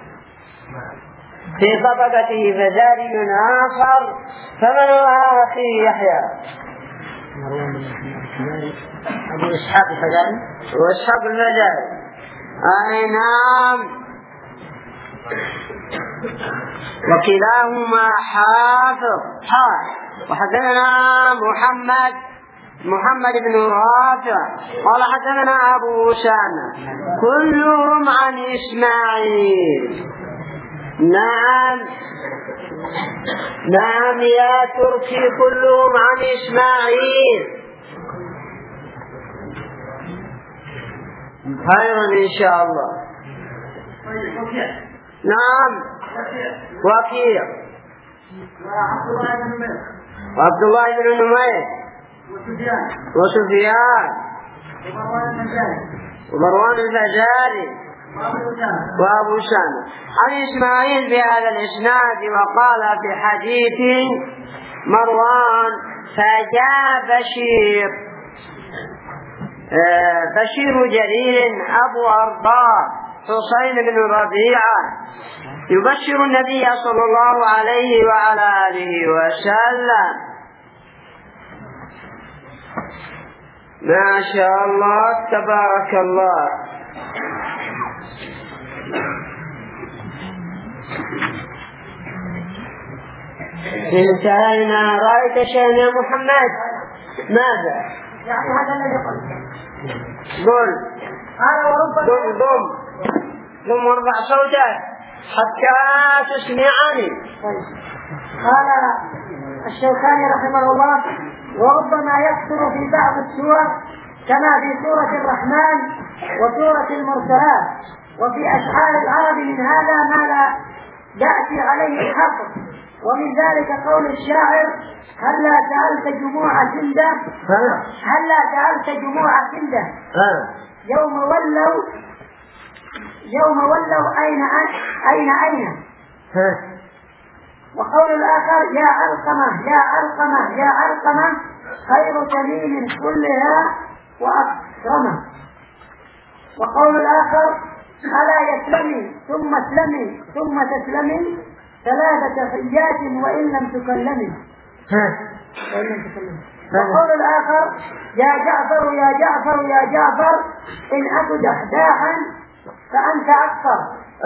في طبقته فزاري آخر. فمن هو أخي يحيى؟ أبو إسحاق الفزاري وإسحاق الفزاري. أي نعم، وكلاهما حافظ حافظ. وحدثنا محمد محمد بن رافع قال حدثنا أبو أسامة كلهم عن إسماعيل. نعم نعم يا تركي كلهم عن إسماعيل. خيرا إن شاء الله. نعم وكيع وعبد الله بن نمير وسفيان ومروان الفزاري وأبو سامة عن إسماعيل بهذا الإسناد. وقال في حديث مروان فجاء بشير بشير جرير أبو أرباب حسين بن ربيعة يبشر النبي صلى الله عليه وعلى آله وسلم. ما شاء الله تبارك الله. انتهينا. رأيت شيئا يا محمد؟ ماذا؟ يعني هذا الذي قلت قل قال وربما ضم ضم ضم وارفع صوتك حتى تسمعني. قال الشوكاني رحمه الله وربما يكثر في بعض السور كما في سورة الرحمن وسورة المرسلات وفي أشعار العرب من هذا ما لا يأتي عليه حق. ومن ذلك قول الشاعر هلا سألت جموع كنده هلا سألت جموع كنده يوم ولوا يوم ولوا أين أين أين. وقول الآخر يا علقمة يا علقمة يا علقمة خير تميم كلها وأكرمه. وقول الآخر ألا يسلمي ثم اسلمي ثم تسلمي ثلاث تحيات وإن لم تكلمي. وإن لم تكلمي وقول الآخر يا جعفر يا جعفر يا جعفر إن أكو دحداحا فأنت أكثر.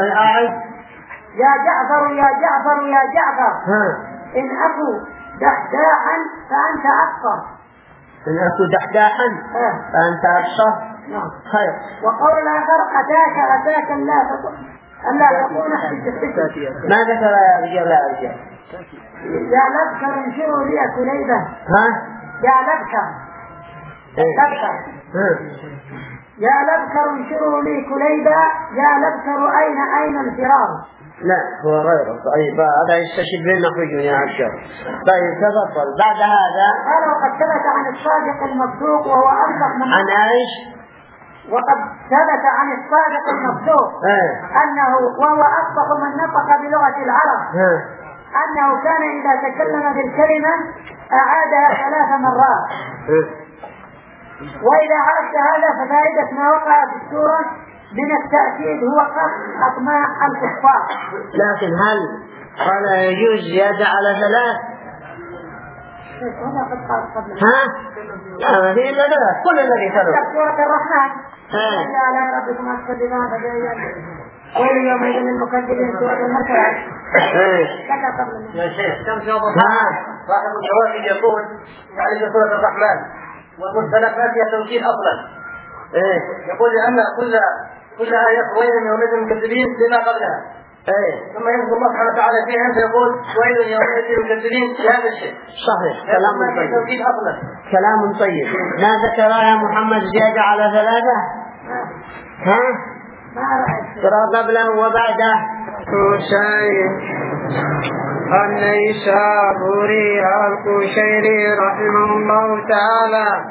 يا جعفر يا جعفر يا جعفر إن أكو دحداحا فأنت أكثر. إن أكو دحداحا فأنت أكثر. خير. وقول الآخر أتاك أتاك لا ألا تكون ما ذكر يا رجال لا رجال. يا لبكر انشروا لي كليبة. ها؟ يا لبكر لبكر يا لبكر انشروا لي كليبة يا لبكر أين أين الفرار. لا هو غيره. طيب هذا يستشهد به نخرج من العشر. طيب تفضل. بعد هذا قال وقد ثبت عن الصادق المصدوق وهو أصدق من عن عائش. وقد ثبت عن الصادق المصدوق اه. أنه وهو أصدق من نطق بلغة العرب اه. أنه كان إذا تكلم بالكلمة أعادها ثلاث مرات. اه. وإذا عرفت هذا ففائدة ما وقع في السورة من التأكيد هو قصد أطماع الكفار. لكن هل قال يجوز زيادة على ثلاث؟ ها؟ لا ما في إلا ثلاث. كل الذي ثلاث. سورة الرحمن ها. على ربكم أسفلنا فجاء ويل يومئذ للمكذبين سورة المرسلات. كذا قبل يا شيخ كم جواب صاحب الجواب يقول يعني سورة الرحمن والمرسلات ما فيها توكيد أصلا. يقول لأن كل كل آيات ويل يومئذ للمكذبين لما قبلها. ايه. ثم ينزل الله سبحانه وتعالى فيها فيقول ويل يومئذ للمكذبين لهذا الشيء. صحيح. كلام طيب. توكيد أصلا. كلام طيب. ما ذكر يا محمد زيادة على ثلاثة؟ ها؟ ترى قبله وبعده. حسين النيسابوري القشيري رحمه الله تعالى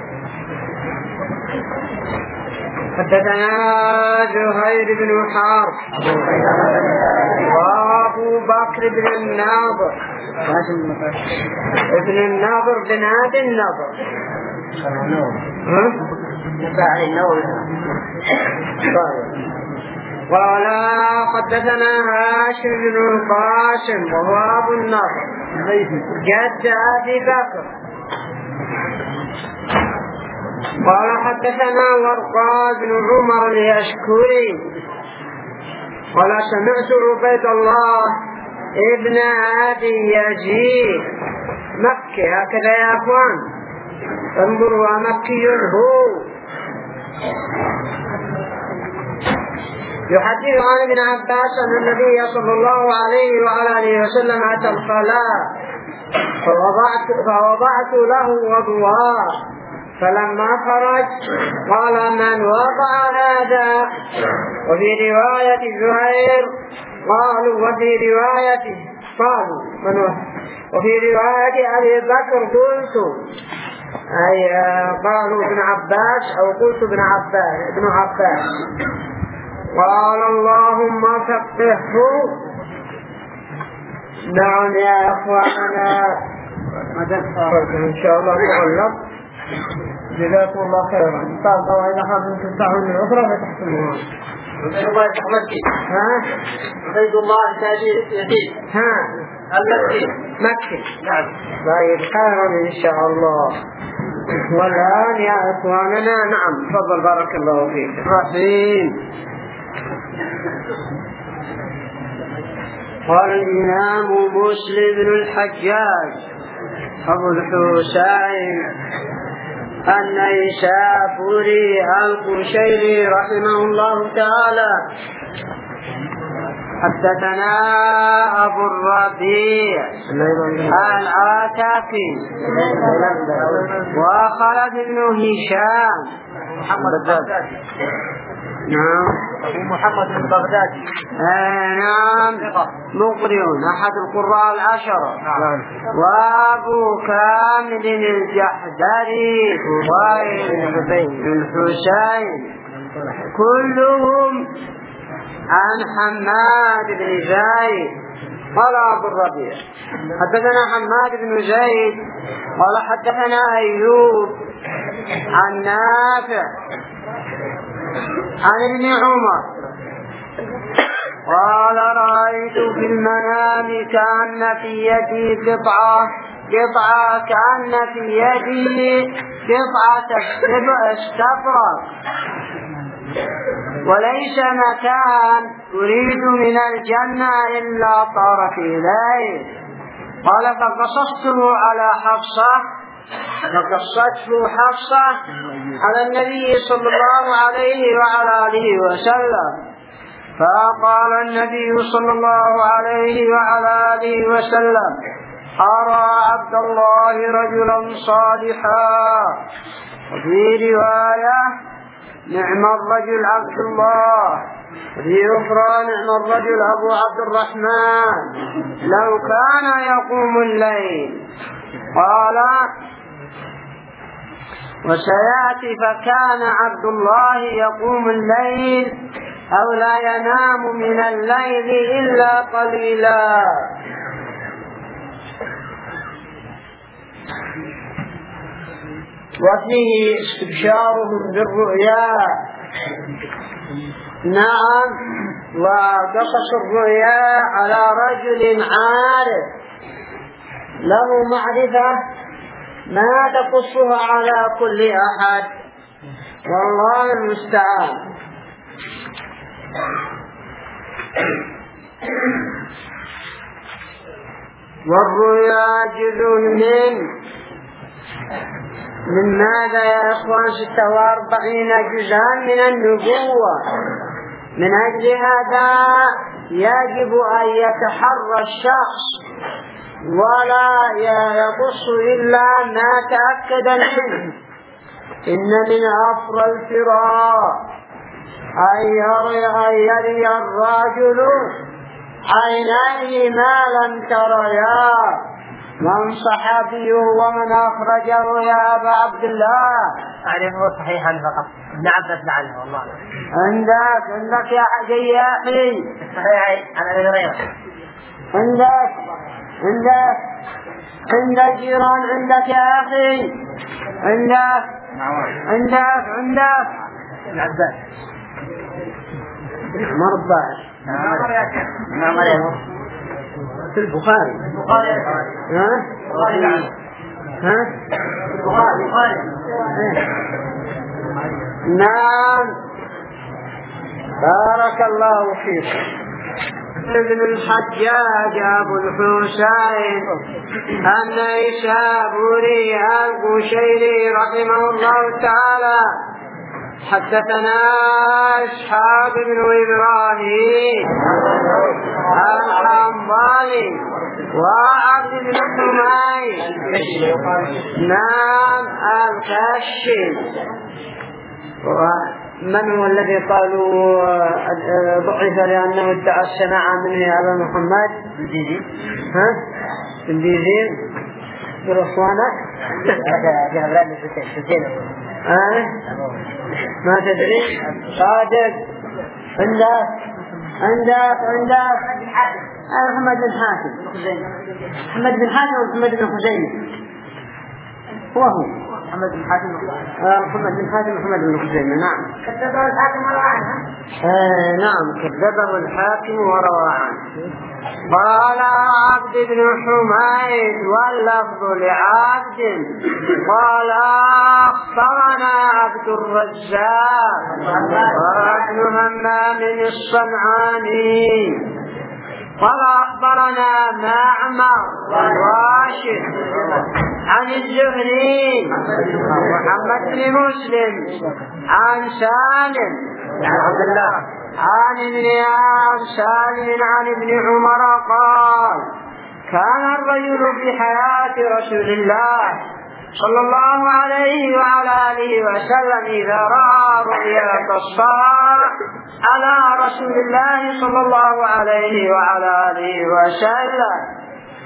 حدثنا زهير بن حرب وابو بكر بن الناظر ابن الناظر بن ابي الناظر قال حدثنا هاشم بن القاسم وهو ابو النضر جد ابي بكر قال حدثنا ورقاء بن عمر اليشكري قال سمعت عبيد الله ابن ابي يزيد مكي. هكذا يا اخوان انظروا مكي هو يحدث عن ابن عباس أن النبي صلى الله عليه وعلى آله وسلم أتى الخلاء فوضعت, فوضعت له وضوءا فلما خرج قال من وضع هذا. وفي رواية زهير قالوا وفي رواية قالوا من وضع وفي رواية أبي بكر قلت أي قالوا ابن عباس أو قلت ابن عباس ابن عباس قال اللهم فقهه. نعم يا أخواننا إن شاء الله تعلق جزاكم الله خيرا. طبعا إذا حابب تفتحوا من الأخرى فتحسنوها. عبيد الله المكي. ها؟ عبيد الله يزيد. ها؟ المكي. مكي. نعم. طيب خيرا إن شاء الله. والآن يا أخواننا نعم تفضل بارك الله فيك. رحيم. قال الإمام مسلم بن الحجاج أبو الحسين النيسابوري القشيري رحمه الله تعالى حدثنا أبو الربيع العتاكي وخلد بن هشام محمد نعم أبو محمد البغدادي. آه نعم مقرئ أحد القراء العشرة. نعم. وأبو كامل الجحدري وابن الحسين كلهم عن حماد بن زيد. قال أبو الربيع حدثنا حماد بن زيد قال حدثنا أيوب عن نافع عن ابن عمر قال رأيت في المنام كأن في يدي قطعة قطعة كأن في يدي قطعة استبرق وليس مكان أريد من الجنة إلا طرف إليه. قال فقصصته على حفصة فقصته حفصة على النبي صلى الله عليه وعلى آله وسلم. فقال النبي صلى الله عليه وعلى آله وسلم أرى عبد الله رجلا صالحا. وفي رواية نعم الرجل عبد الله، وفي أخرى نعم الرجل أبو عبد الرحمن لو كان يقوم الليل. قال وسيأتي فكان عبد الله يقوم الليل أو لا ينام من الليل إلا قليلا. وفيه استبشارهم بالرؤيا. نعم، وقصص الرؤيا على رجل عارف له معرفة ما تقصها على كل أحد، والله المستعان. والرؤيا جزء من من ماذا يا إخوان؟ ستة وأربعين جزءا من النبوة. من أجل هذا يجب أن يتحرى الشخص ولا يقص إلا ما تأكد منه. إن من أفر الفراء أن يري الرجل عينيه ما لم تريا. من صحابي ومن أخرجه يا أبا عبد الله؟ أعرفه صحيحا فقط، ابن عباس لعنه والله. عندك عندك يا حجي يا أخي صحيح عن أبي هريرة. عندك عندك عندك جيران عندك يا أخي عندك عندك عندك ابن عباس مربع نعم عليه في البخاري. ها ها البخاري. نعم بارك الله فيك. ابن الحجاج أبو الحسين النيسابوري القشيري رحمه الله تعالى حدثنا إسحاق بن إبراهيم الحنظلي وعبد بن حميد نعم الكشي. من هو الذي قالوا ضعف لأنه ادعى السماع منه يا أبا محمد؟ الديزي. ها؟ الديزي برسوانة؟ ها؟ ما تدري؟ صادق. عندك عندك عندك محمد بن حاتم. محمد بن حاتم ومحمد بن خزيمة. هو هو محمد بن حاتم. آه محمد بن حاتم محمد بن خزيمة. نعم. كذبه الحاكم وروى عنه. آه نعم كذبه الحاكم وروى عنه. قال عبد بن حميد واللفظ لعبد قال أخبرنا عبد الرزاق وابن همام الصنعاني قال أخبرنا معمر والراشد عن الزهري محمد بن مسلم عن سالم عن عبد الله عن ابن عبد سالم عن ابن عمر قال كان الرجل في حياة رسول الله صلى الله عليه وعلى آله وسلم إذا رأى رؤيا قصها على رسول الله صلى الله عليه وعلى آله وسلم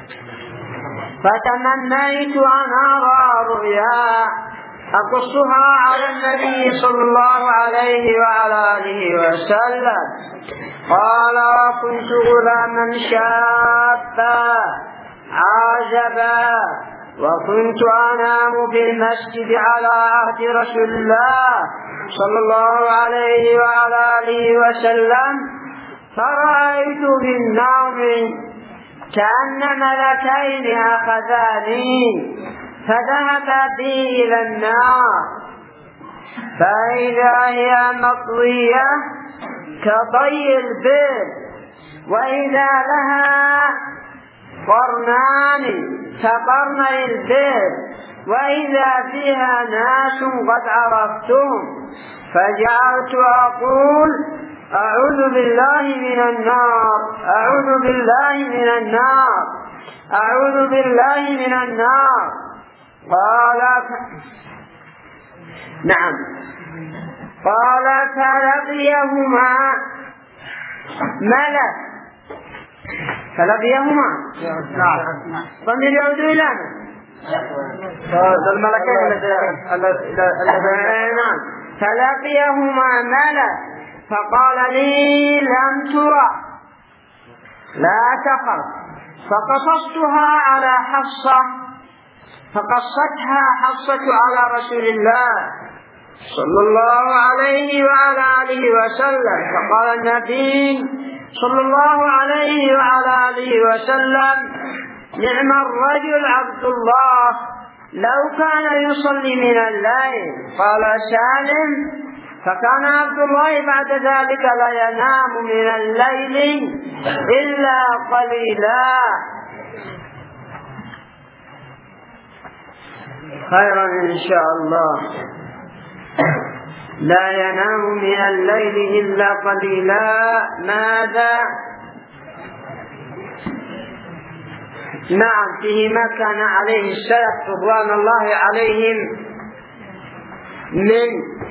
فتمنيت أن أرى رؤيا أقصها على النبي صلى الله عليه وعلى آله وسلم. قال كنت غلاما شابا عازبا وكنت أنام في المسجد على عهد رسول الله صلى الله عليه وعلى آله وسلم فرأيت في النوم كأن ملكين أخذاني فذهب بي إلى النار، فإذا هي مطوية كضي البئر، وإذا لها قرنان كقرني البئر، وإذا فيها ناس قد عرفتهم، فجعلت أقول أعوذ بالله من النار، أعوذ بالله من النار، أعوذ بالله من النار. قال نعم قال فلقيهما ملك فلقيهما ضمير يعود إلى الملكين نعم فلقيهما ملك فقال لي لم ترى لا تخف، فقصصتها على حفصة فقصتها حفصة على رسول الله صلى الله عليه وعلى آله وسلم، فقال النبي صلى الله عليه وعلى آله وسلم نعم الرجل عبد الله لو كان يصلي من الليل. قال سالم فكان عبد الله بعد ذلك لا ينام من الليل إلا قليلا. خيرا إن شاء الله. لا ينام من الليل إلا قليلا. ماذا؟ نعم فيه ما كان عليه السلف رضوان الله عليهم من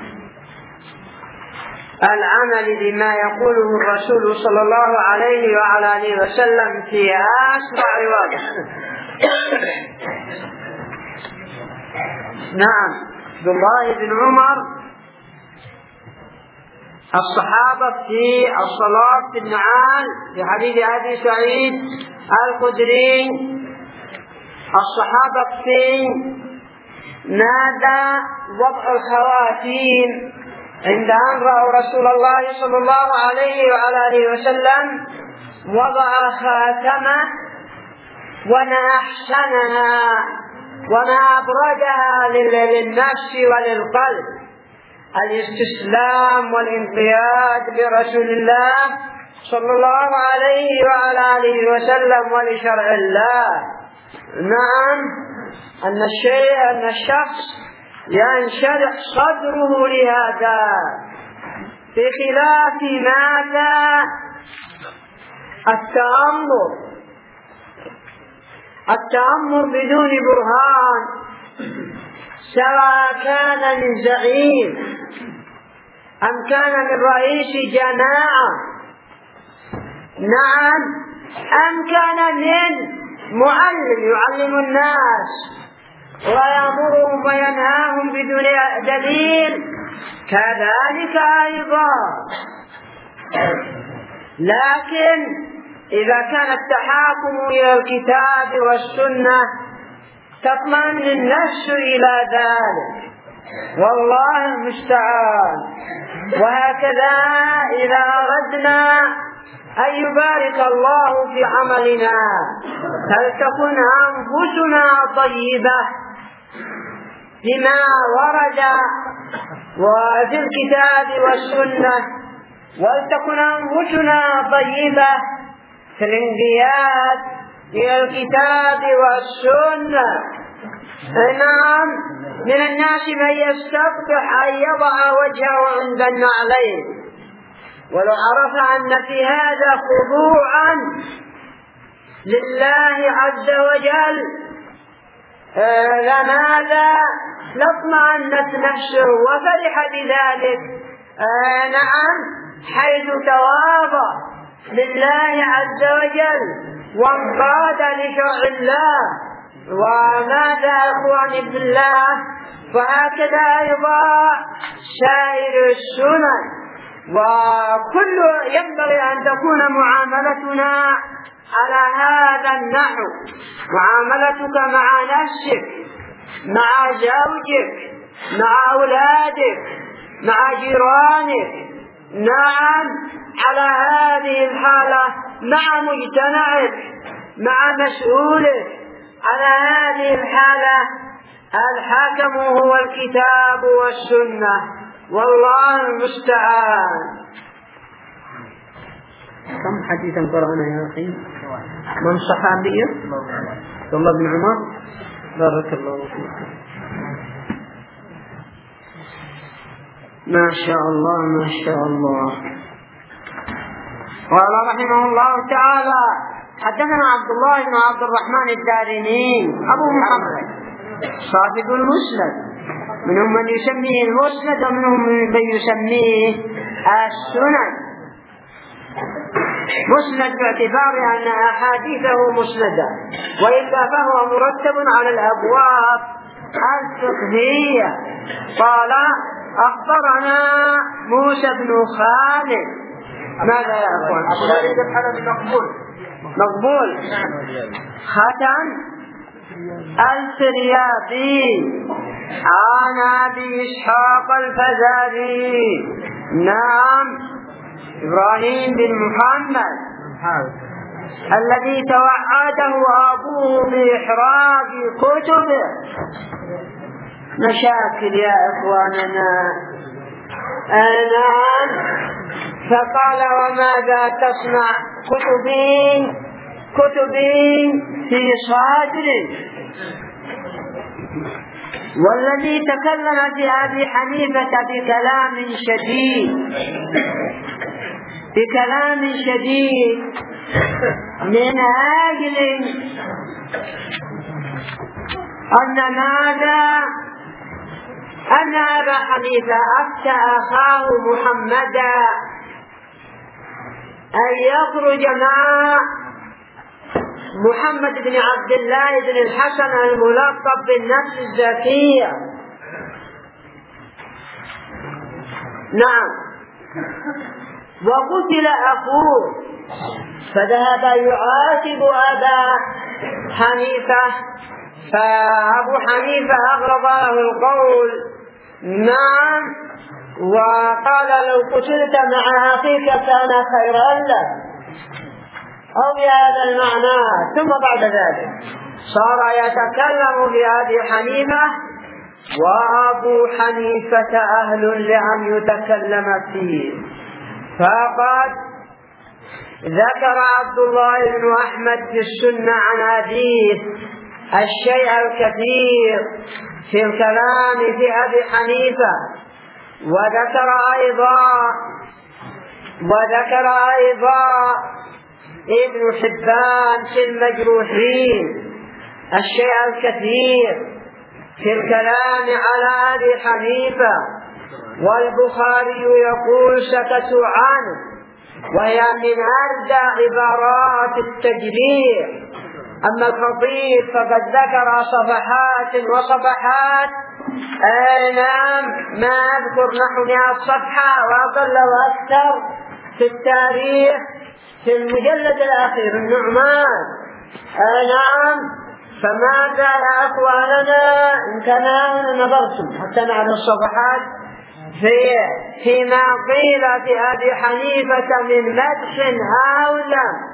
العمل بما يقوله الرسول صلى الله عليه وعلى آله وسلم في أسرع وقت. نعم عبد الله بن عمر الصحابة في الصلاة في النعال في حديث أبي سعيد الخدري، الصحابة في ماذا وضع الخواتيم عند أن رأوا رسول الله صلى الله عليه وعلى آله وسلم وضع خاتمه وما أحسنها وما أبردها للنفس وللقلب، الاستسلام والانقياد لرسول الله صلى الله عليه وعلى آله وسلم ولشرع الله. نعم أن الشيء أن الشخص ينشرح صدره لهذا، بخلاف ماذا التأمر التأمر بدون برهان، سواء كان من زعيم أم كان من رئيس جماعة، نعم أم كان من معلم يعلم الناس ويأمرهم وينهاهم بدون دليل، كذلك أيضا. لكن إذا كان التحاكم إلى الكتاب والسنة تطمئن النفس إلى ذلك، والله المستعان. وهكذا إذا أردنا أن يبارك الله في عملنا فلتكن أنفسنا طيبة بما ورد وفي الكتاب والسنة، ولتكن أنفسنا طيبة في الانقياد إلى الكتاب والسنة. نعم من الناس من يستطيع أن يضع وجهه عند النعلين ولو عرف أن في هذا خضوعا لله عز وجل لماذا لاطمأنت نفسه وفرح بذلك. آه نعم حيث تواضع لله عز وجل وانقاد لشرع الله. وماذا اخواني بالله؟ فهكذا ايضا سائر السنن، وكل ينبغي ان تكون معاملتنا على هذا النحو، معاملتك مع نفسك، مع زوجك، مع أولادك، مع جيرانك، نعم على هذه الحالة، مع مجتمعك، مع مسؤوله على هذه الحالة الحاكم هو الكتاب والسنة، والله المستعان. كم حديثا قرأنا يا أخي؟ من صحابي؟ عبد الله بن عمر. بارك الله فيك. ما شاء الله ما شاء الله. قال رحمه الله تعالى: حدثنا عبد الله بن عبد الرحمن الدارمي أبو محمد صاحب المسند، منهم من يسميه المسند ومنهم من يسميه السنن. مسند باعتبار أن أحاديثه مسندة، وإلا فهو مرتب على الأبواب الفقهية. قال: أخبرنا موسى بن خالد. ماذا يا أخوان؟ مقبول مقبول. ختم الفريابي عن أبي إسحاق الفزاري. نعم، إبراهيم بن محمد الذي توعده أبوه بإحراج كتبه. مشاكل يا إخواننا. نعم. فقال: وماذا تصنع كتبي كتبي في صدري؟ والذي تكلم في أبي حنيفة بكلام شديد بكلام شديد من أجل أن ماذا أن أبا حنيفة أفتى أخاه محمدا أن يخرج مع محمد بن عبد الله بن الحسن الملقب بالنفس الزكية. نعم. وقتل أخوه، فذهب يعاتب أبا حنيفة، فأبو حنيفة أغرب له القول. نعم. وقال: لو قتلت مع أخيك كان خيرا لك، أو بهذا المعنى. ثم بعد ذلك صار يتكلم بأبي حنيفة، وأبو حنيفة أهل لأن يتكلم فيه. فقد ذكر عبد الله بن أحمد في السنة عن أبيه الشيء الكثير في الكلام في أبي حنيفة، وذكر أيضا وذكر أيضا ابن حبان في المجروحين الشيء الكثير في الكلام على أبي حنيفة. والبخاري يقول: سكتوا عنه، وهي من أردى عبارات التجريح. أما الخطيب فقد ذكر صفحات وصفحات. نعم، ما أذكر نحو مئة صفحة وأقل وأكثر في التاريخ في المجلد الأخير النعمان. نعم. فماذا يا أخواننا إن كان نظرتم حتى نعرف الصفحات في فيما قيل في أبي حنيفة من مدح أو لا.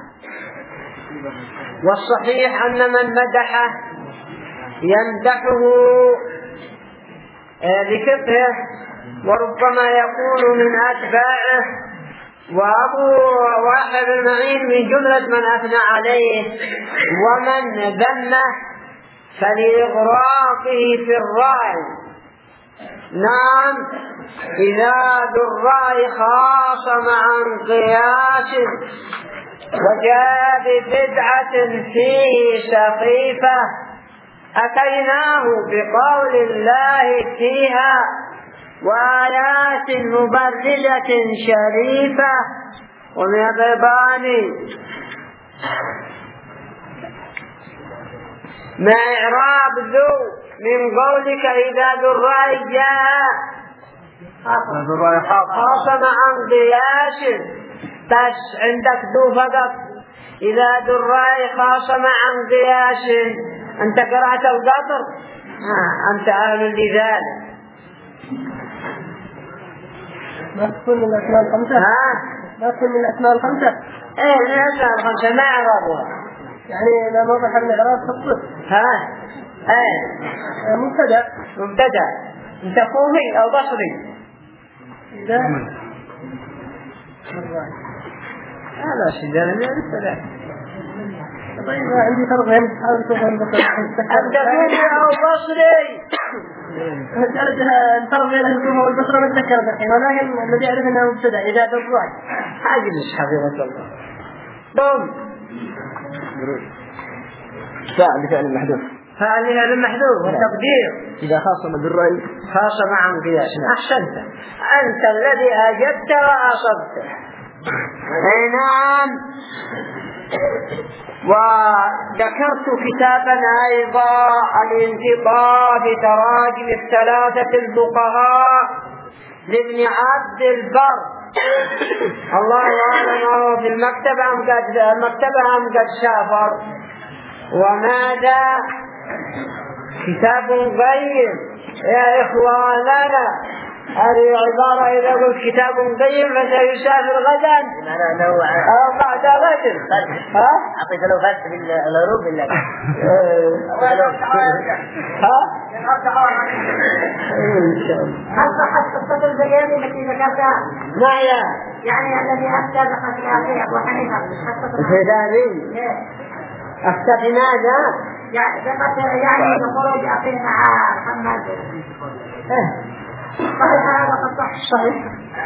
والصحيح أن من مدحه يمدحه بفقهه، وربما يكون من أتباعه. وأبو واحد المعين من جملة من أثنى عليه، ومن ذمه فلإغراقه في الرأي. نعم. إذا ذو الرأي خاصم عن قياس وجاء ببدعة فيه سخيفة أتيناه بقول الله فيها وآيات مبرزة شريفة. ومن الرباني: ما إعراب ذو من قولك إذا ذو الرأي جاء خاصم عن قياس، بس عندك ذو فقط. إذا ذو الرأي خاصم عن قياس، أنت قرأت القطر، أنت أهل لذلك. ما تكون من الأسماء الخمسة؟ ها؟ ما تكون من الأسماء الخمسة؟ إيه، من الأسماء الخمسة. ما إعرابها؟ يعني لا موضح الإعراب خطه. ها ايه مبتدأ. مبتدأ. انت كوفي او بصري؟ إذا لا شيء ده لم يعرف ذلك. طيب عندي فرق بين حاول تفهم بس انت كوفي او بصري؟ الفرق بين الكوفة والبصرة ما تذكر الحين، ولكن الذي يعرف انه مبتدأ اذا بالضبط. حاجة مش حقيقة الله. بوم. فاعل بفعل محذوف. فاعل بفعل محذوف والتقدير إذا خاصم بالرأي خاصة مع قياس. أحسنت. أنت الذي أجبت وأصبت. أي نعم. وذكرت كتابا أيضا الانتقاء في تراجم الثلاثة الفقهاء لابن عبد البر. الله أعلم هو في المكتبة أم قد المكتبة أم قد سافر. وماذا كتاب قيم يا إخواننا. هذه عبارة إذا قلت كتاب قيم فسيسافر غدا أو بعد غد. ها؟ أعطيت له بس بالعروب بالله. ها؟ هل صحت قصة البيان التي ذكرتها؟ معي يعني الذي أفتى بقتل أخيه أبو حنيفة الهلالي أفتى بماذا؟ يعني بخروج أخيه مع محمد. صحيح هذا قد صح. صحيح.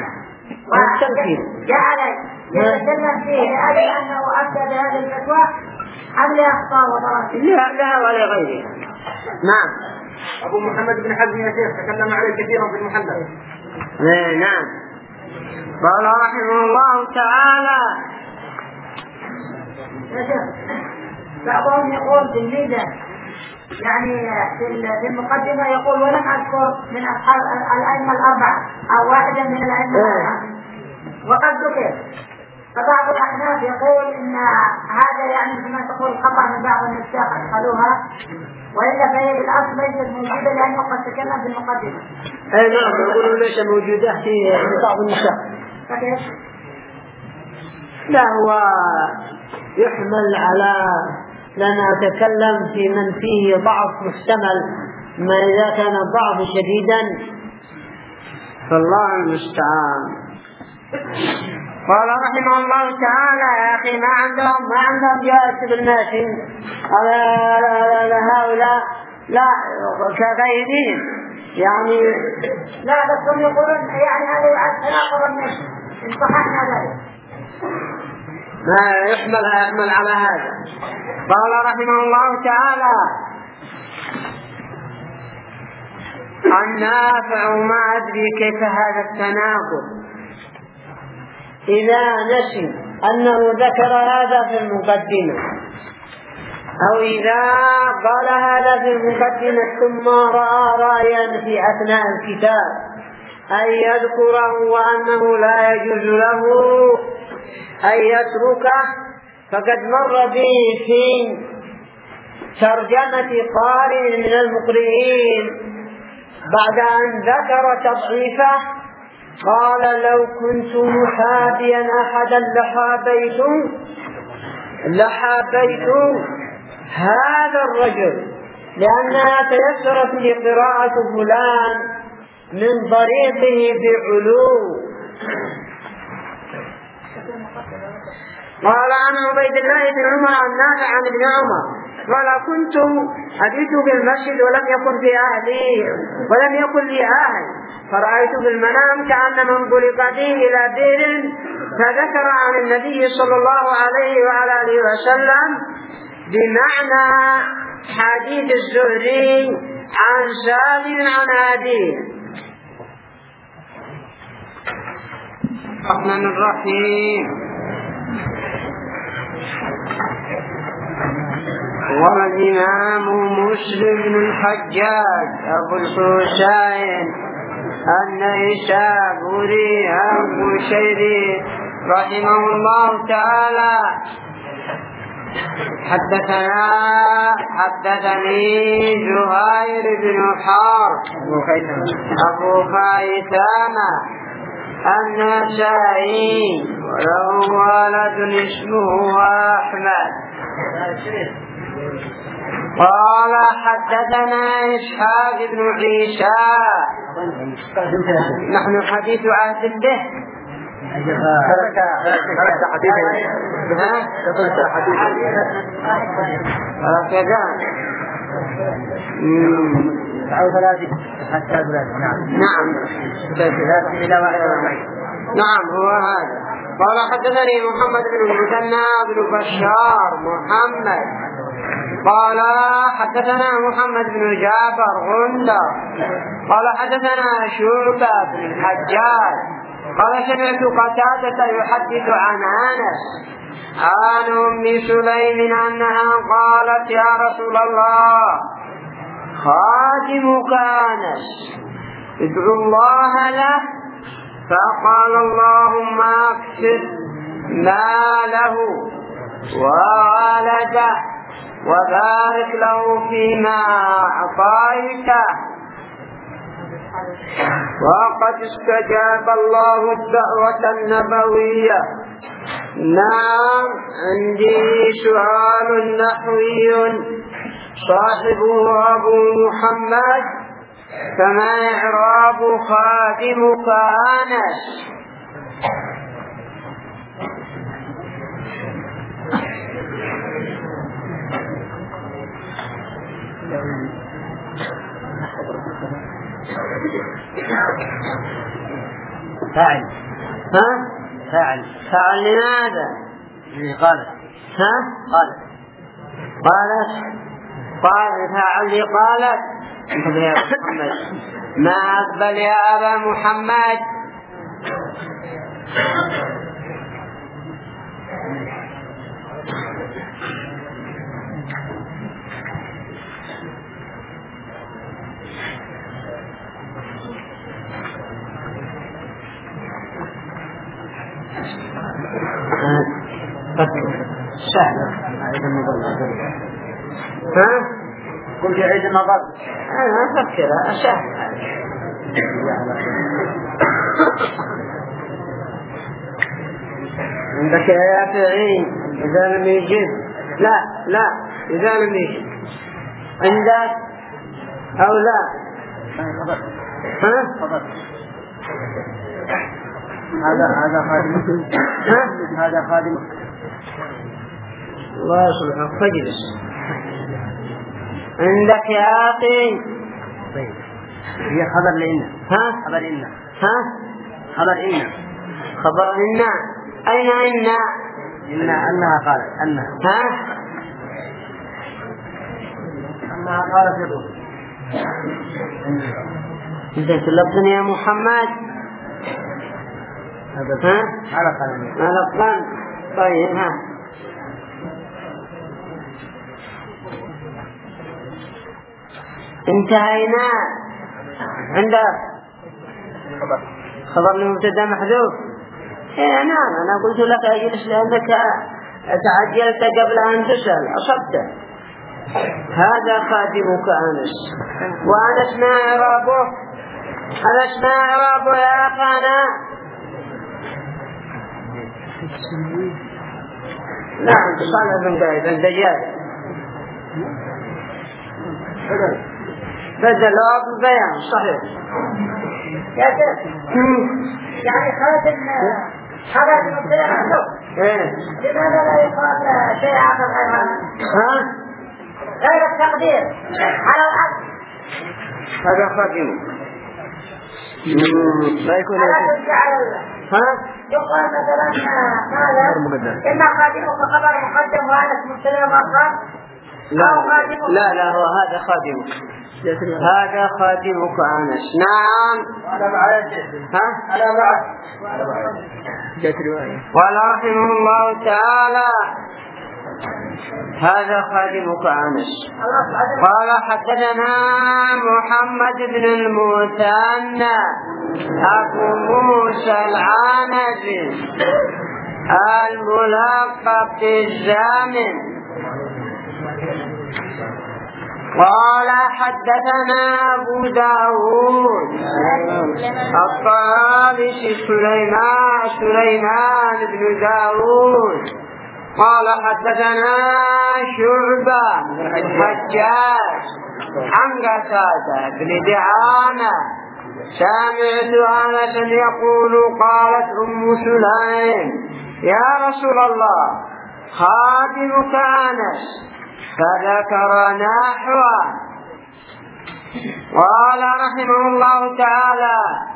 جاء علي يتكلم فيه لأجل أنه أفتى بهذه الفتوى أم لأخطاء وضرر؟ لا لا ولا غيره. نعم. أبو محمد بن حزم يا شيخ تكلم عليه كثيرا في المحلل. نعم. قال رحمه الله تعالى. بعضهم يقول في الميزان يعني في المقدمة يقول ولم أذكر من أصحاب الأئمة الأربعة أو واحدا من الأئمة الأربعة وقد ذكر. فبعض الأحناف يقول إن هذا يعني كما تقول خطأ من بعض النساخ أدخلوها وإلا فهي الأصل ليست موجودة لأنه قد تكلم في المقدمة. أي نعم يقولون ليس موجودة في بعض النساخ. فكيف؟ لا هو يحمل على لأن أتكلم في من فيه ضعف محتمل. ما إذا كان الضعف شديدا فالله المستعان. قال رحمه الله تعالى يا أخي ما عندهم ما عندهم جائزة بالماشي على هؤلاء لا كغيرين يعني لا بس هم يقولون يعني هذا يعد تناقض النشي إن صححنا ذلك ما يحمل يحمل على هذا. قال رحمه الله تعالى النافع ما أدري كيف هذا التناقض إذا نسي أنه ذكر هذا في المقدمة أو إذا قال هذا في المقدمة ثم رأى رأيا في أثناء الكتاب أن يذكره وأنه لا يجوز له أن يتركه. فقد مر به في ترجمة قارئ من المقرئين بعد أن ذكر تضعيفه قال لو كنت محابيا أحدا لحابيت لحابيت هذا الرجل لأنها تيسرت لي قراءة فلان من طريقه بعلو. قال عن عبيد الله بن عمر النافع عن ابن عمر قال كنت أبيت في المسجد ولم يكن في أهلي ولم يكن لي أهل فرأيت في المنام كأن من طلق بي إلى بئر فذكر عن النبي صلى الله عليه وعلى آله وسلم بمعنى حديث الزهري عن سالم عن أبيه. الرحمن الرحيم. والإمام مسلم بن الحجاج أبو الحسين النيسابوري البشيري رحمه الله تعالى حدثنا حدثني زهير بن حرب أبو خيثامة النسائي وله ولد اسمه أحمد قال حدثنا إسحاق بن عيسى نحن حديث عهد به نعم نعم هو هذا. قال حدثني محمد بن المثنى بن بشار محمد قال حدثنا محمد بن جعفر غندر قال حدثنا شعبة بن الحجاج قال سمعت قتادة يحدث عن أنس عن أم سليم أنها قالت يا رسول الله خادمك أنس ادعو الله له فقال اللهم اكثر ماله وولده وبارك له فيما أعطيته وقد استجاب الله الدعوة النبوية. نعم عندي سؤال نحوي صاحبه أبو محمد فما إعراب خادمك أنس؟ فاعل ها؟ فاعل فاعل لماذا؟ قالت ها؟ قالت قالت قالت فاعل قالت يا محمد ما أقبل يا أبا محمد. سهل ها؟ قلت عيد النظر أنا أفكرها سهل. عندك يا فعين إذا لم يجد لا لا إذا لم يجد عندك أو لا ها؟ هذا هذا خادم هذا خادم الله يصلحك فاجلس. عندك يا أخي طيب هي خبر لإن ها خبر إن ها خبر إن خبر إن أين إن إن أنها قالت أنها ها أنها قالت يقول أنت تلقن يا محمد ها على قلمي على قلم. طيب ها انتهينا. عندك خبر المبتدا محذوف. إيه نعم أنا قلت لك أجلس لأنك تعجلت قبل أن تسأل أصبت. هذا خادمك أنس وأنس ما إعرابه؟ أنس ما إعرابه يا أخانا؟ لا أنت صالح بن قايد أنت جاي بدل أب البيان صحيح يا شيخ يعني خادم خادم مبتدأ محذوف لماذا لا يقال شيء آخر غير هذا؟ ها غير التقدير على الأرض هذا خادم لا يكون لا ترجع على ها يقال مثلا هذا إما خادمك خبر مقدم وأنس مبتدأ مؤخر لا لا لا هو هذا خادمك هذا خادمك أنس. نعم ها قال رحمه الله تعالى هذا خادمك أنس. قال حدثنا محمد بن المثنى أبو موسى العنزي الملقب بالزامن قال حدثنا أبو داود الطالسي سليمان سليمان بن داود قال حدثنا شعبة الحجاج عن قتادة بن دعامة سمعت أنس يقول قالت أم سليم يا رسول الله خادمك أنس فذكر نحوه. قال رحمه الله تعالى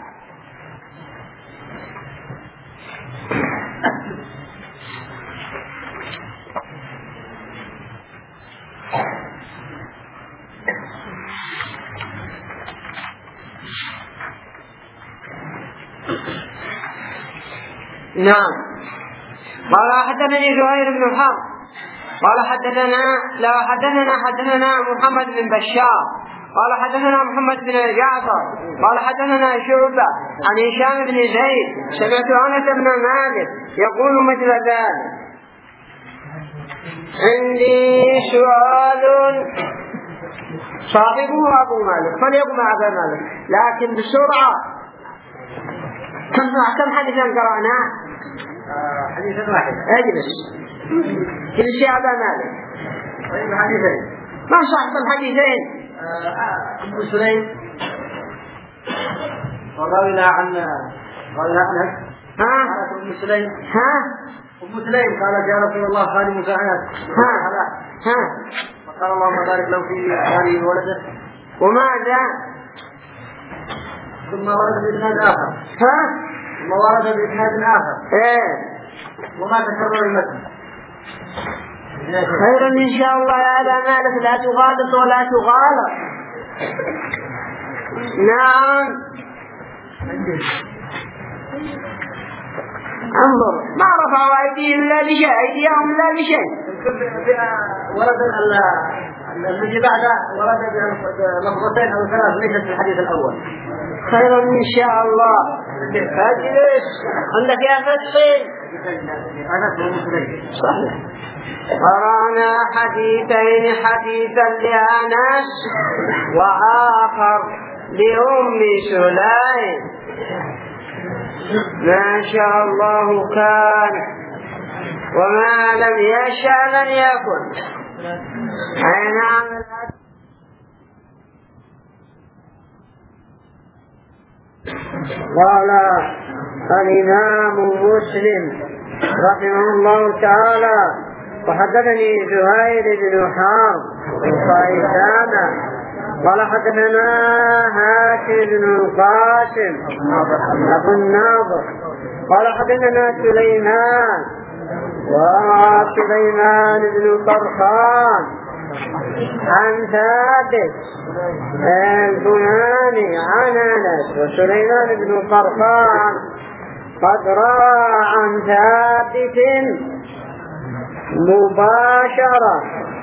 نعم. قال حدثني زهير بن حرب قال حدثنا لا حدثنا حدثنا محمد بن بشار قال حدثنا محمد بن جعفر قال حدثنا شعبة عن هشام بن زيد سمعت أنس بن مالك يقول مثل ذلك. عندي سؤال صاحبه أبو مالك فليقم أبا مالك لكن بسرعة. كم كم حديثا قرأناه؟ حديث واحد. اجلس كل شيء أبا مالك. طيب حديثين. ما صحت الحديثين؟ أم سليم وروينا عن روينا عنها. ها؟ قالت أم سليم. ها؟ أم سليم قالت يا رسول الله خادم كائنات. ها؟ ها؟ وقال اللهم بارك له في هذه ولده. وماذا؟ ثم ورد بإسناد آخر. ها؟ ثم ورد بإسناد آخر. إيه. وما تكرر المتن. خير إن شاء الله يا أبا مالك لا تغالط ولا تغالط. نعم. انظر ما رفعوا أيديهم إلا بشيء أيديهم إلا بشيء. ورد الذي بعد ورد بلفظتين أو ثلاث ليست في الحديث الأول. خير إن شاء الله. اجلس عندك يا فتحي. صحيح. قرأنا حديثين حديثا لأنس وآخر لأم سليم. ما شاء الله كان وما لم يشاء لن يكن. أي نعم. قال الإمام مسلم رحمه الله تعالى وحدثني زهير بن حرب وصيدان قال حدثنا هاشم بن القاسم أبو الناظر قال حدثنا سليمان وسليمان بن طرخان عن ثابت البناني عن أنس وسليمان بن طرخان قد روى عن ثابت مباشرة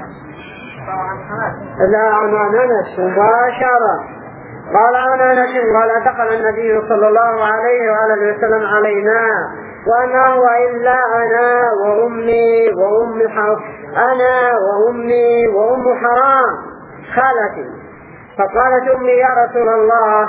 لا عن أنس مباشرة قال عن أنس قال دخل النبي صلى الله عليه وآله وسلم علينا وأنا هو إلا أنا وأمي وأم حرام أنا وأمي وأم حرام خالتي. فقالت أمي يا رسول الله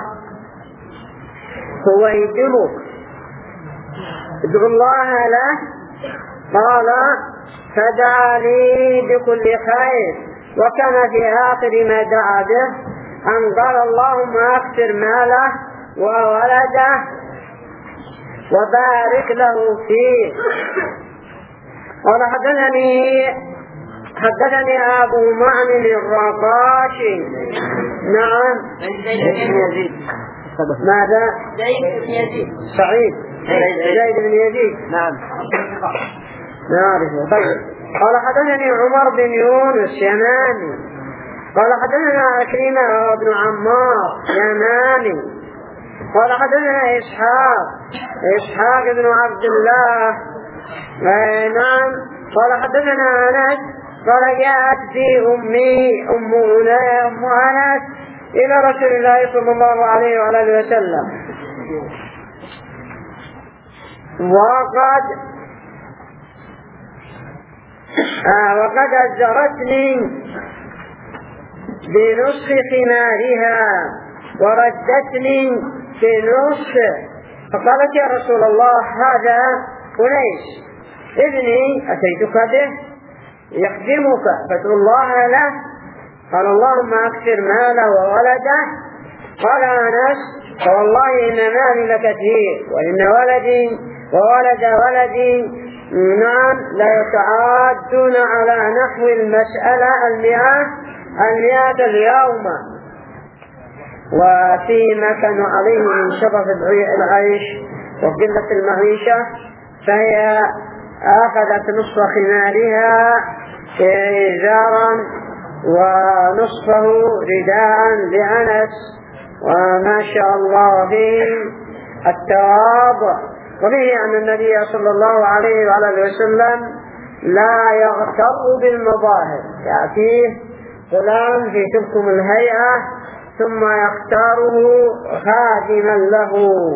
هو يدمك ادعو الله له. قال فدعا لي بكل خير وكان في آخر ما دعا به أن قال اللهم أكثر ماله وولده وبارك له فيه. قال حدثني حدثني أبو معن الرقاشي. نعم. ماذا؟ زيد بن يزيد. سعيد زيد بن يزيد. نعم. نعرفه. طيب. قال حدثني عمر بن يونس يماني قال حدثنا أكرمة بن عمار يماني قال حدثنا إسحاق إسحاق بن عبد الله. نعم. قال حدثنا أنس قال جاءت بي أمي أم أم أنس إلى رسول الله صلى الله عليه وآله وسلم وقد آه وقد أزرتني بنصف خمارها وردتني بنصف. فقالت يا رسول الله هذا أنيس ابني أتيتك به يخدمك فادعو الله له. قال اللهم أكثر ماله وولده. قال أنس فوالله إن مالي لكثير وإن ولدي وولد ولدي نعم لا يتعادون على نحو المسألة المئة المئة اليوم. وفيما كانوا عليه من شرف العيش وقلة المعيشة فهي أخذت نصف خمارها إزارا ونصفه رداء لأنس، وما شاء الله فيه التواضع. وفيه أن النبي صلى الله عليه وعلى وسلم لا يغتر بالمظاهر، يأتيه فلان في تلكم الهيئة ثم يختاره خادما له.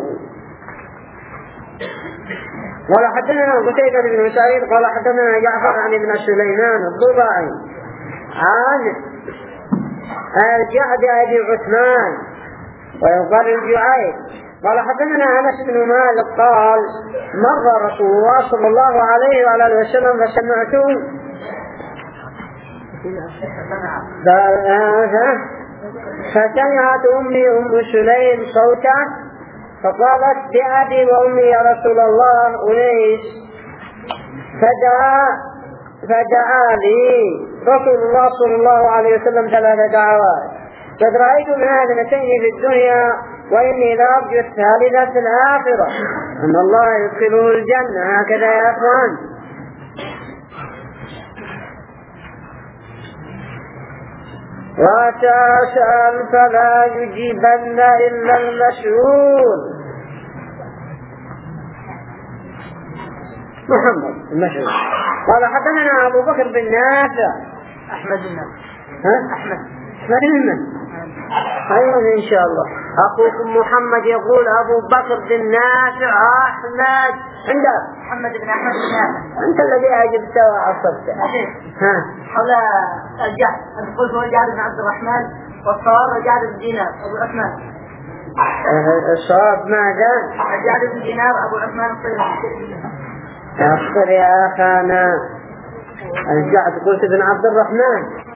قال حدثنا قتيبة بن سعيد قال حدثنا جعفر عن ابن سليمان الضبعي عن الجعد أبي عثمان ويقال الجعيد قال حدثنا أنس بن مالك قال مر رسول الله صلى الله عليه وعلى وسلم فسمعته فسمعت أمي أم سليم صوته فقالت بأبي وأمي يا رسول الله أنيس، فدعا فدعا لي رسول الله صلى الله عليه وسلم ثلاث دعوات. قد رأيت من هذا اثنتين في الدنيا وإني لأرجو الثالثة في الآخرة أن الله يدخله الجنة. هكذا يا أخوان. وتسأل فلا يجيبن إلا المسؤول. محمد المشهور قال حدثنا أبو بكر بن نافع أحمد بن نافع ها؟ أحمد أحمد بن أيضا إن شاء الله. أخوكم محمد يقول أبو بكر بن نافع أحمد عندك محمد بن أحمد بن نافع. أنت الذي أجبت وعصبت. ها حول الجعد أن قلت هو الجعد بن عبد الرحمن والصواب الجعد بن دينار أبو عثمان. الصواب ماذا؟ الجعد بن دينار أبو عثمان الصيرفي. أخبر يا أخانا الجعد قلت بن عبد الرحمن